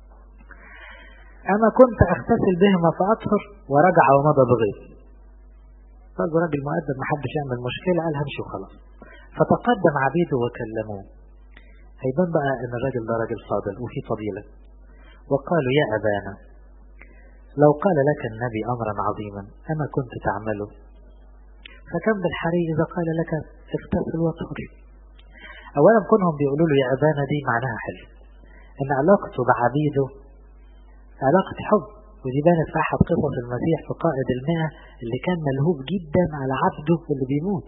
انا كنت اغتسل بهما فاطهر ورجع ومضى بغيظ. قال راجل مؤدب ما حدش يعمل مشكلة، قال همشي وخلاص. فتقدم عبيده وكلموه، هيبان بقى ان الراجل ده راجل فاضل وفي فضيلة. وقالوا يا أبانا لو قال لك النبي أمرا عظيما أما كنت تعمله، فكم بالحري إذا قال لك اغتسل واطهر. أولا كونهم بيقولوا له يا أبانا دي معناها حلو، إن علاقته بعبيده علاقة حب، ودي بانت في أحد قصص المسيح في قائد 100 اللي كان ملهوب جدا على عبده اللي بيموت،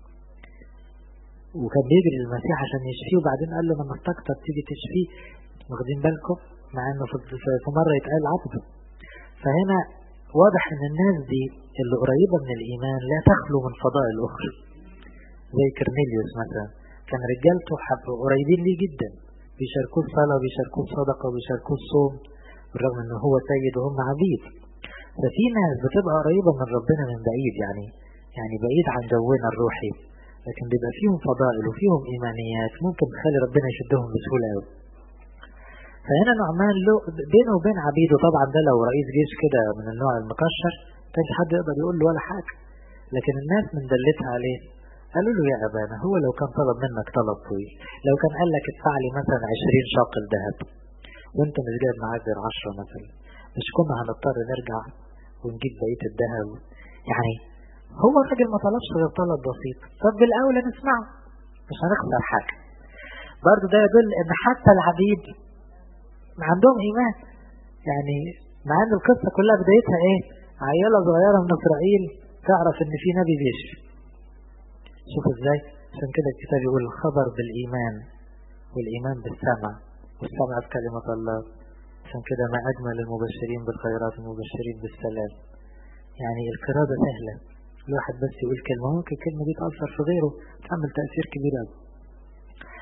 وكان بيجري للمسيح عشان يشفيه، وبعدين قال له من استكتر تيجي تشفيه، واخدين بالكم؟ مع انه في مرة يتقال عبده. فهنا واضح ان الناس دي اللي قريبة من الإيمان لا تخلو من فضائل أخرى، زي كرنيليوس مثلا كان رجالته قريبين ليه جدا، بيشاركوه الصلاة وبيشاركوه الصدقة وبيشاركوه الصوم بالرغم انه هو سيد وهم عبيد. ففي ناس بتبقى قريبة من ربنا من بعيد، يعني بعيد عن جونا الروحي، لكن بيبقى فيهم فضائل وفيهم إيمانيات ممكن تخلي ربنا يشدهم بسهولة قوي. فهنا نعمان له بينه وبين عبيده، طبعا ده لو رئيس جيش كده من النوع المكشر كانش حد يقدر يقول له ولا حاجة، لكن الناس من دلتها عليه قالوا له يا أبانا هو لو كان طلب منك طلب طويل، لو كان قال لك ادفع لي مثلا 20 شاقل ذهب وانت مش جايب معاك غير 10 مثلا، مش كنا هنضطر نرجع ونجيب بقية الذهب؟ يعني هو الراجل ما طلبش غير طلب بسيط، طب بالأولى نسمعه مش هنخسر حاجة. برضو ده يدل ان حتى العبيد عندهم إيمان، يعني مع ان القصة كلها بدايتها ايه؟ عيالة صغيرة من إسرائيل تعرف ان في نبي بيشفي. شوف ازاي، عشان كده الكتاب يقول الخبر بالإيمان والإيمان بالسمع والسمع بكلمة الله، عشان كده ما أجمل المبشرين بالخيرات المبشرين بالسلام. يعني القرادة سهلة، الواحد بس يقول كلمة ممكن الكلمة دي تأثر في غيره تعمل تأثير كبير قوي.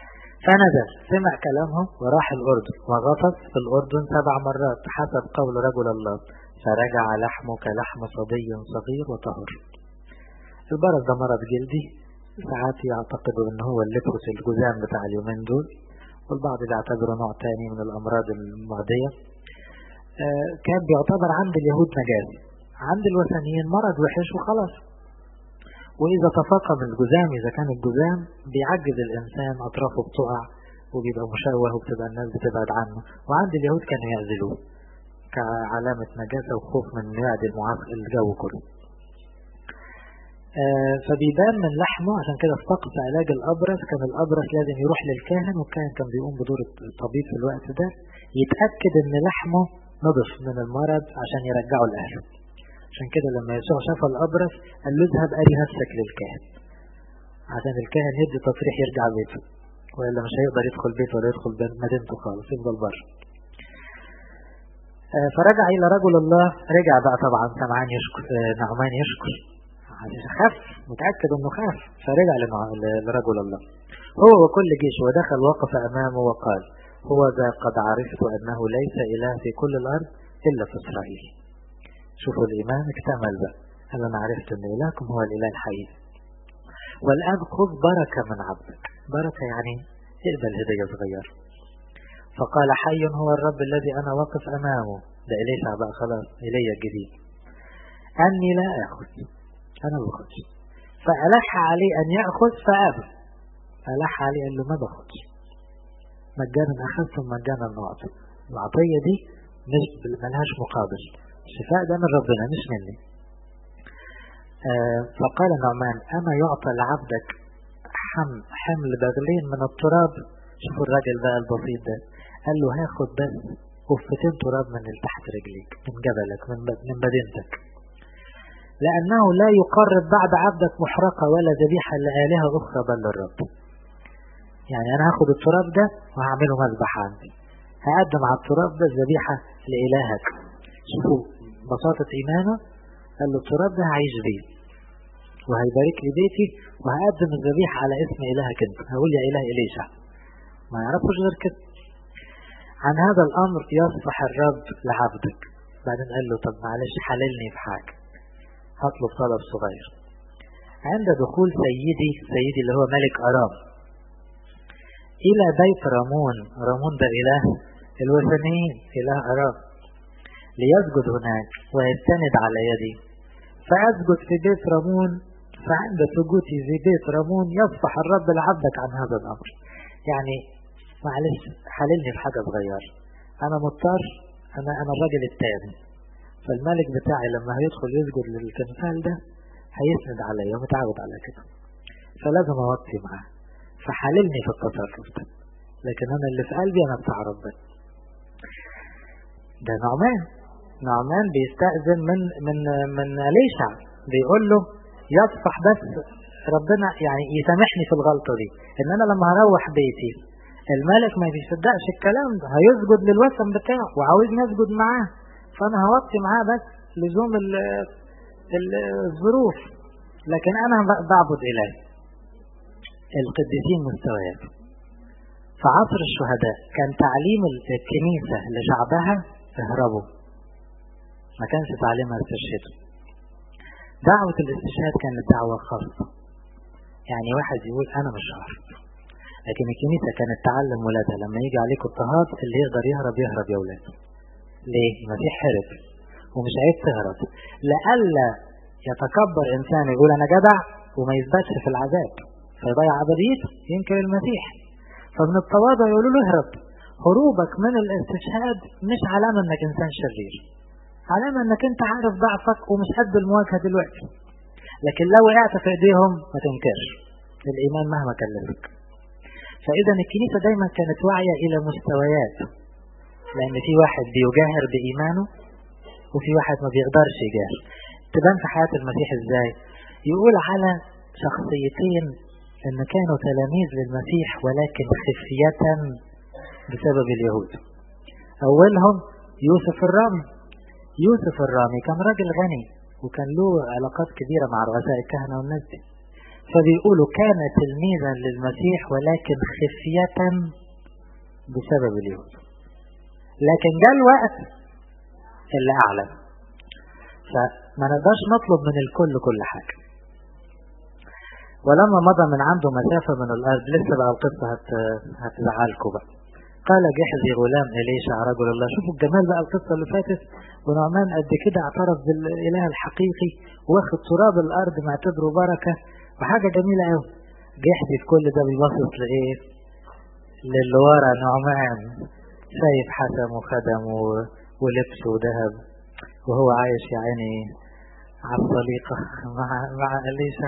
فنزل سمع كلامهم وراح الأردن وغطس في الأردن 7 مرات حسب قول رجل الله، فرجع لحمه كلحم صبي صغير وطهر. البرص ده مرض جلدي، ساعات يعتقدوا ان هو اللبس الجذام بتاع اليومين دول، والبعض بيعتبره نوع تاني من الأمراض المعدية. كان بيعتبر عند اليهود نجاس، عند الوثنيين مرض وحش وخلاص. وإذا تفاقم الجذام، إذا كان الجذام بيعجز الإنسان، أطرافه بتقع وبيبقى مشوه وبتبقى الناس بتبعد عنه، وعند اليهود كانوا يعزلوه كعلامة نجاسة وخوف من يعدي الجو كله. فبيبان من لحمه. عشان كده في طقس علاج الأبرص كان الأبرص لازم يروح للكاهن، والكاهن كان بيقوم بدور الطبيب في الوقت ده، يتأكد ان لحمه نضف من المرض عشان يرجعه لأهله. عشان كده لما يسوع شاف الأبرص قال له اذهب أري نفسك للكاهن، عشان الكاهن يدي تصريح يرجع بيته، وإلا مش هيقدر يدخل بيته ولا يدخل مدينته خالص، يفضل بره. فرجع إلى رجل الله. رجع بقى طبعا سمعان يشكر، نعمان يشكر، خاف، متأكد انه خاف، فرجع لرجل الله هو وكل جيش، ودخل وقف امامه وقال هو ذا قد عرفت انه ليس اله في كل الارض الا في اسرائيل. شوفوا الايمان اكتمل بقى، قال انا عرفت ان الهكم هو الاله الحقيقي، والان خذ بركة من عبدك. بركة يعني اقبل هدية صغيرة. فقال حي هو الرب الذي انا واقف امامه، ده إليسع بقى خلاص، إلي الجديد، اني لا اخذ، أنا ما باخدش. فألح عليه أن يأخذ فأبى، ألح عليه قال له ما باخدش، مجانا أخذتم مجانا نعطي. العطية دي مش ملهاش مقابل، الشفاء ده من ربنا مش مني. فقال نعمان أما يعطى لعبدك حمل بغلين من التراب؟ شوفوا الراجل بقى البسيط ده، قال له هاخد بس كفتين تراب من تحت رجليك، من جبلك، من مدينتك، لأنه لا يقرب بعد عبدك محرقة ولا ذبيحة لآلهة أخرى بل للرب. يعني أنا هاخد التراب ده وهعمله مذبح عندي، هقدم على التراب ده الذبيحة لإلهك. شوفوا بساطة إيمانه، قال له التراب ده هعيش بيه وهيبارك لي بيتي، وهقدم الذبيحة على اسم إلهك أنت، هقول يا إله إليشع. ما يعرفوش غير كده. عن هذا الأمر يصفح الرب لعبدك. بعدين قال له طب معلش حللني في حاجة، هطلب طلب صغير. عند دخول سيدي اللي هو ملك أرام إلى بيت رامون، رامون ده إله الوثنيين، إله أرام، ليسجد هناك ويستند على يدي، فأسجد في بيت رامون، فعند سجودي في بيت رامون يصفح الرب لعبدك عن هذا الأمر. يعني معلش حللني في حاجة صغيرة، أنا مضطر، أنا الراجل التاني، فالملك بتاعي لما هيدخل يسجد للتمثال ده هيسند عليا ومتعود على كده، فلازم اوطي معاه، فحللني في التصرف ده، لكن انا اللي في قلبي انا بتاع ربنا. ده نعمان بيستأذن من إليشع، بيقول له يصفح بس ربنا، يعني يسامحني في الغلطة دي، ان انا لما هروح بيتي الملك ما بيصدقش الكلام ده، هيسجد للوثن بتاعه وعاوزني اسجد معاه، فأنا هوطي معاه بس لزوم الظروف، لكن أنا بعبد إله. القديسين مستويات. في عصر الشهداء كان تعليم الكنيسة لشعبها اهربوا، ما كانش تعليمها استشهدوا. دعوة الاستشهاد كانت دعوة خاصة، يعني واحد يقول أنا مش هعرف، لكن الكنيسة كانت تعلم ولادها لما يجي عليكم اضطهاد اللي يقدر يهرب يهرب يا ولاد. ليه؟ المسيح هرب، ومش عيب تهرب، لألا يتكبر إنسان يقول أنا جدع وما يثبتش في العذاب فيضيع عبديته، ينكر المسيح. فمن التواضع يقولوا له اهرب. هروبك من الاستشهاد مش علامة انك إنسان شرير، علامة انك انت عارف ضعفك ومش قد المواجهة دلوقتي، لكن لو وقعت في ايديهم ما تنكرش الإيمان مهما كلفك. فإذا الكنيسة دايما كانت واعية إلى مستويات، لأن في واحد بيجاهر بإيمانه وفي واحد ما بيقدرش يجاهر. تبان في حياة المسيح ازاي؟ يقول على شخصيتين ان كانوا تلاميذ للمسيح ولكن خفية بسبب اليهود. اولهم يوسف الرامي. يوسف الرامي كان راجل غني وكان له علاقات كبيرة مع رؤساء الكهنة والناس دي، فبيقولوا كان تلميذا للمسيح ولكن خفية بسبب اليهود، لكن جاء الوقت اللي أعلن. فما نقدرش نطلب من الكل كل حاجة. ولما مضى من عنده مسافة من الأرض، لسه بقى القصة هتزعلكم بقى. قال جحزي غلام إليشع رجل الله. شوفوا الجمال بقى، القصة اللي فاتت ونعمان قد كده اعترف بالإله الحقيقي واخد تراب الأرض معتبره بركة وحاجة جميلة قوي. جحزي في كل ده بيبصص لإيه؟ للي ورا نعمان، شايف حسم وخدم ولبس وذهب، وهو عايش يا عيني على الطليقة مع إليشع.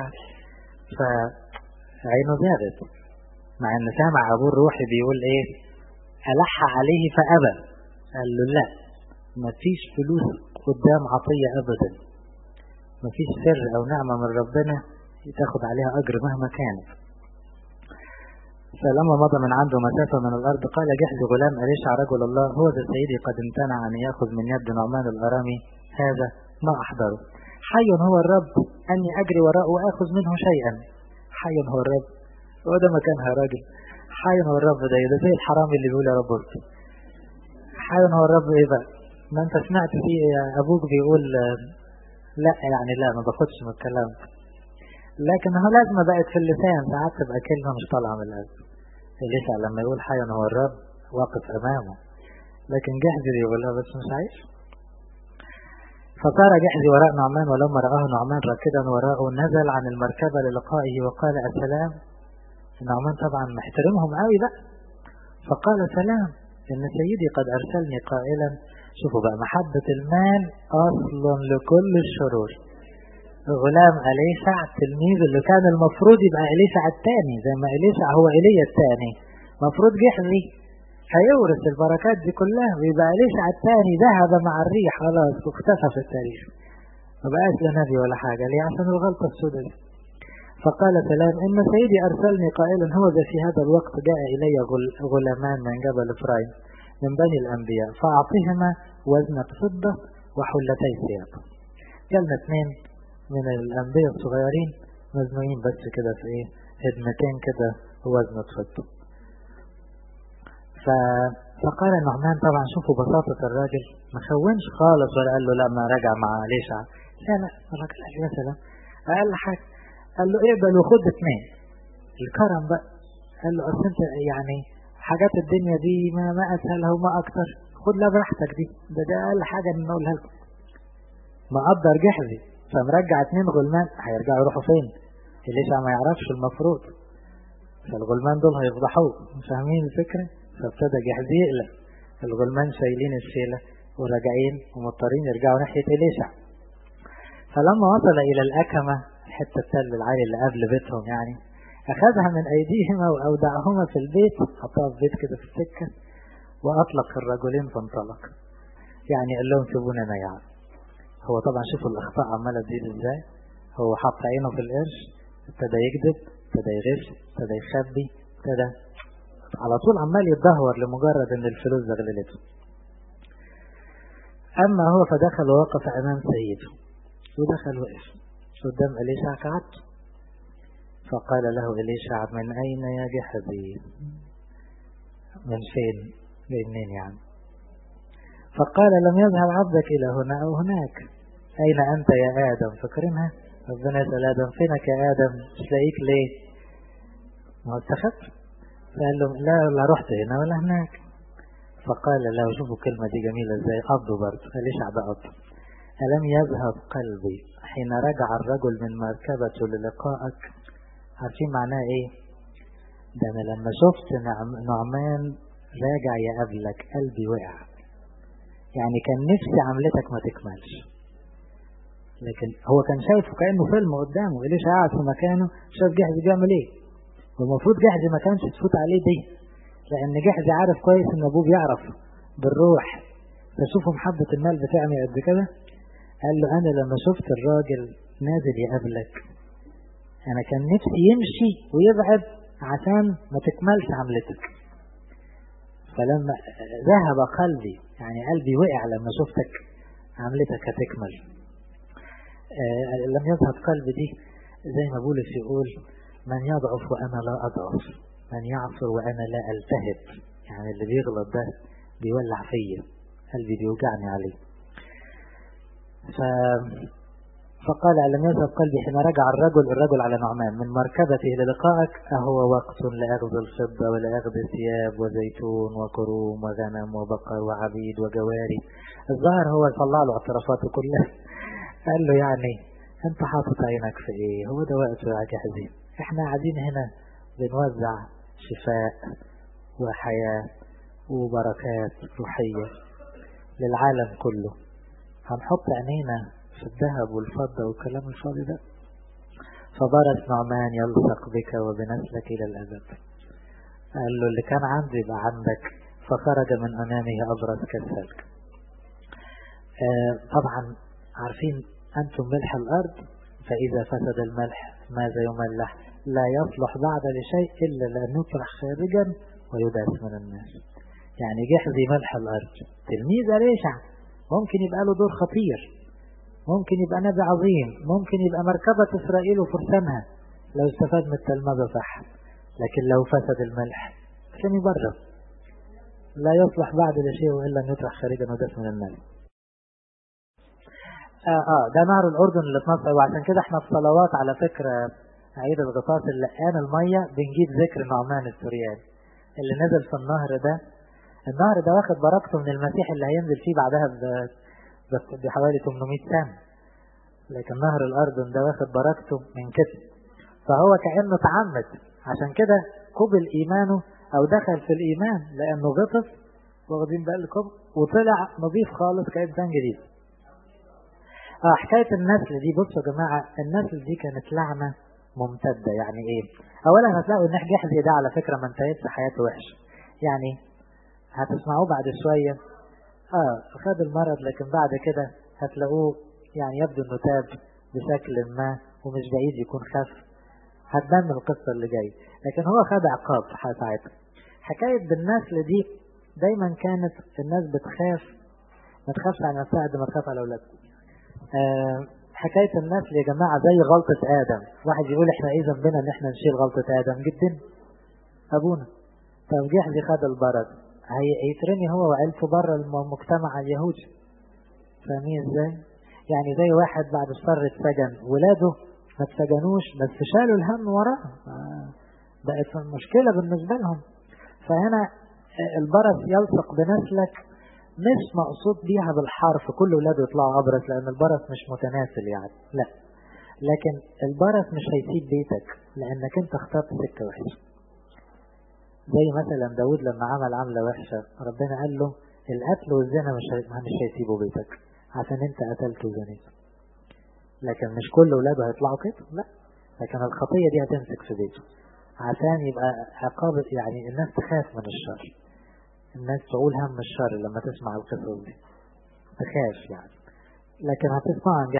فعينه زادت، مع ان سامع ابوه الروحي بيقول ايه؟ ألح عليه فأبى. قال له لا، مفيش فلوس قدام عطية ابدا، مفيش سر او نعمة من ربنا تاخد عليها اجر مهما كانت. فلما مضى من عنده مسافة من الارض قال جحزي غلام إليشع رجل الله هو ذا سيدي قد امتنع ان ياخذ من يد نعمان الارامي هذا ما احضره. حي هو الرب اني اجري وراءه واخذ منه شيئا. حي هو الرب، هو ده مكانها يا راجل. حي هو الرب ده زي الحرامي اللي بيقول يا رب ارضي. حي هو الرب ايه بقى؟ ما انت سمعت فيه ابوك بيقول لا، يعني لا ما باخدش من الكلام، لكن هو لازمه بقت في اللسان، ساعات تبقى كلمه مش طالعه من القلب. ليش لما يقول حي هو الرب واقف امامه، لكن جحزي بيقولها بس مش عايش. فصار جحزي وراء نعمان، ولما رآه نعمان راكدا وراءه نزل عن المركبة للقائه وقال السلام. نعمان طبعا محترمهم قوي بقى، فقال سلام إن سيدي قد أرسلني قائلا. شوفوا بقى محبة المال أصل لكل الشرور. غلام إليشع تلميذ اللي كان المفروض يبقى إليشع الثاني، زي ما إليشع هو إيليا الثاني، مفروض جحزي هيورث البركات دي كلها ويبقى إليشع الثاني. ذهب مع الريح خلاص واختفى في التاريخ، ما بقاش لا نبي ولا حاجة. ليه؟ عشان الغلطة السوداء. فقال سلام إن سيدي أرسلني قائلا هو ذا في هذا الوقت جاء إلي غلامان من جبل إفرايم من بني الأنبياء فأعطيهما وزنة فضة وحلتي ثياب. جالنا اثنين من الأنبياء الصغيرين مزنوعين بس كده في ايه؟ هدمتين كده وزنة فضة. فقال نعمان طبعا شوفوا بساطة الراجل، ما خونش خالص ولا قال له لا ما رجع مع إليشع، لا الراجل قال يا سلام. أقل حاجة قال له اقبل وخد اثنين، الكرم بقى. قال له اصل انت يعني حاجات الدنيا دي ما اسهلها وما اكتر، خد لا براحتك دي، ده اقل حاجة نقولها لكم. ما قدر جحزي فمرجع اثنين غلمان، هيرجعوا يروحوا فين؟ إليشع ما يعرفش المفروض، فالغلمان دول هيفضحوه. فاهمين الفكرة؟ فابتدى جحزي يقلق، الغلمان شايلين الشيلة وراجعين ومضطرين يرجعوا ناحية إليشع. فلما وصل إلى الأكمة، حتى التل العالي اللي قبل بيتهم يعني، أخذها من أيديهما وأودعهما في البيت، حطها في بيت كده في السكة، وأطلق الرجلين فانطلق. يعني قال لهم سيبونا نيعان. هو طبعا شوفوا الأخطاء عمالة تزيد ازاي. هو حط عينه في القرش، ابتدى يكذب، ابتدى يغش، ابتدى يخبي، ابتدى على طول عمال يتدهور لمجرد ان الفلوس زغللته. اما هو فدخل ووقف امام سيده، ودخل وقف قدام إليشع كعد. فقال له إليشع من اين يا جحزي؟ من فين؟ منين يعني؟ فقال لم يذهب عبدك الى هنا او هناك. اين انت يا ادم؟ فاكرينها؟ ربنا يسأل ادم فينك يا ادم؟ مش لاقيك ليه؟ ما هو استخف. فقال له لا رحت هنا ولا هناك. فقال له شوفوا كلمة دي جميلة ازاي، قضوا برضه. إليشع ده قضوا. ألم يذهب قلبي حين رجع الرجل من مركبته للقائك؟ عارفين معناه ايه؟ ده انا لما شفت نعمان راجع يقابلك قلبي وقع. يعني كان نفسي عملتك ما تكملش، لكن هو كان شايفه كأنه فيلم قدامه. إليشع قاعد في مكانه شاف جحزي بيعمل ايه، والمفروض جحزي ما كانش تفوت عليه دي، لأن جحزي عارف كويس ان ابوه بيعرف بالروح. فشوفوا محبة المال بتعمل قد كده. قال له انا لما شفت الراجل نازل يقابلك انا كان نفسي يمشي ويبعد عشان ما تكملش عملتك. فلما ذهب قلبي، يعني قلبي وقع لما شفتك عملتك هتكمل. لم يذهب قلبي دي زي ما بولس يقول من يضعف وأنا لا أضعف، من يعصر وأنا لا ألتهب. يعني اللي بيغلط ده بيولع فيا، قلبي بيوجعني عليه. فقال ألم يذهب قلبي حين رجع الرجل على نعمان من مركبته للقائك، أهو وقت لأخذ الفضة ولأخذ ثياب وزيتون وكروم وغنم وبقر وعبيد وجواري. الظاهر هو طلع له اعترافاته كلها. قال له يعني انت حاطط عينك في ايه؟ هو ده وقت جاهزين، احنا قاعدين هنا بنوزع شفاء وحياة وبركات روحية للعالم كله، هنحط عينينا في الذهب والفضة والكلام الفاضي ده؟ فبرز نعمان يلصق بك وبنسلك إلى الأبد. قال له اللي كان عندي يبقى عندك. فخرج من أمامه أبرز كالثلج. طبعا عارفين أنتم ملح الأرض، فإذا فسد الملح ماذا يملح؟ لا يصلح بعد لشيء إلا لأن يطرح خارجا ويداس من الناس. يعني جحزي ملح الأرض تلميذ أليشع، ممكن يبقى له دور خطير، ممكن يبقى نبي عظيم، ممكن يبقى مركبة إسرائيل وفرسانها لو استفاد من التلمذة صح، لكن لو فسد الملح عشان يبرر لا يصلح بعد لشيء إلا أن يطرح خارجا وداس من الناس. ده نهر الأردن اللي اتنصر، وعشان كده احنا في صلوات على فكرة عيد الغطاس اللي لقان المية بنجيب ذكر نعمان السورياني اللي نزل في النهر ده. النهر ده واخد بركته من المسيح اللي هينزل فيه بعدها بحوالي 800 سنة، لكن نهر الأردن ده واخد بركته من كده. فهو كأنه تعمد، عشان كده قبل إيمانه أو دخل في الإيمان لأنه غطس، واخدين بالكم، وطلع نظيف خالص كإنسان جديد. حكاية النسل دي، بصوا يا جماعة، النسل دي كانت لعنة ممتدة. يعني ايه؟ اولا هتلاقوا ان جحزي ده على فكرة ما انتهيت في حياته وحش، يعني هتسمعوه بعد شوية خد المرض، لكن بعد كده هتلاقوه يعني يبدو انه تاب بشكل ما ومش بعيد يكون خف، هتبان القصة اللي جاي، لكن هو خد عقاب في ساعتها. حكاية بالنسل دي دايما كانت الناس بتخاف، ما تخافش على نفسها قد ما تخاف على اولادها. حكاية النسل يا جماعة زي غلطة آدم. واحد يقول احنا ايه ذنبنا ان احنا نشيل غلطة آدم؟ جدا ابونا. طب جحزي خد البرد، هيترمي هو وعيلته بره المجتمع اليهودي، فاهمين ازاي؟ يعني زي واحد بعد الشر اتسجن، ولاده ما اتسجنوش بس شالوا الهم وراه، بقت المشكلة بالنسبة لهم. فهنا البرص يلصق بنسلك مش مقصود بيها بالحرف كل ولاده يطلعوا أبرص، لأن البرص مش متناسل يعني، لا، لكن البرص مش هيسيب بيتك لأنك انت اخترت سكة وحشة. زي مثلا داود لما عمل عملة وحشة، ربنا قال له القتل والزنا مش هيسيبوا بيتك عشان انت قتلت وزنيت، لكن مش كل ولاده هيطلعوا كده، لا، لكن الخطية دي هتمسك في بيته عشان يبقى عقاب، يعني الناس تخاف من الشر، الناس تقول هم الشر لما تسمع القصص دي تخاف يعني، لكن هتسمع عن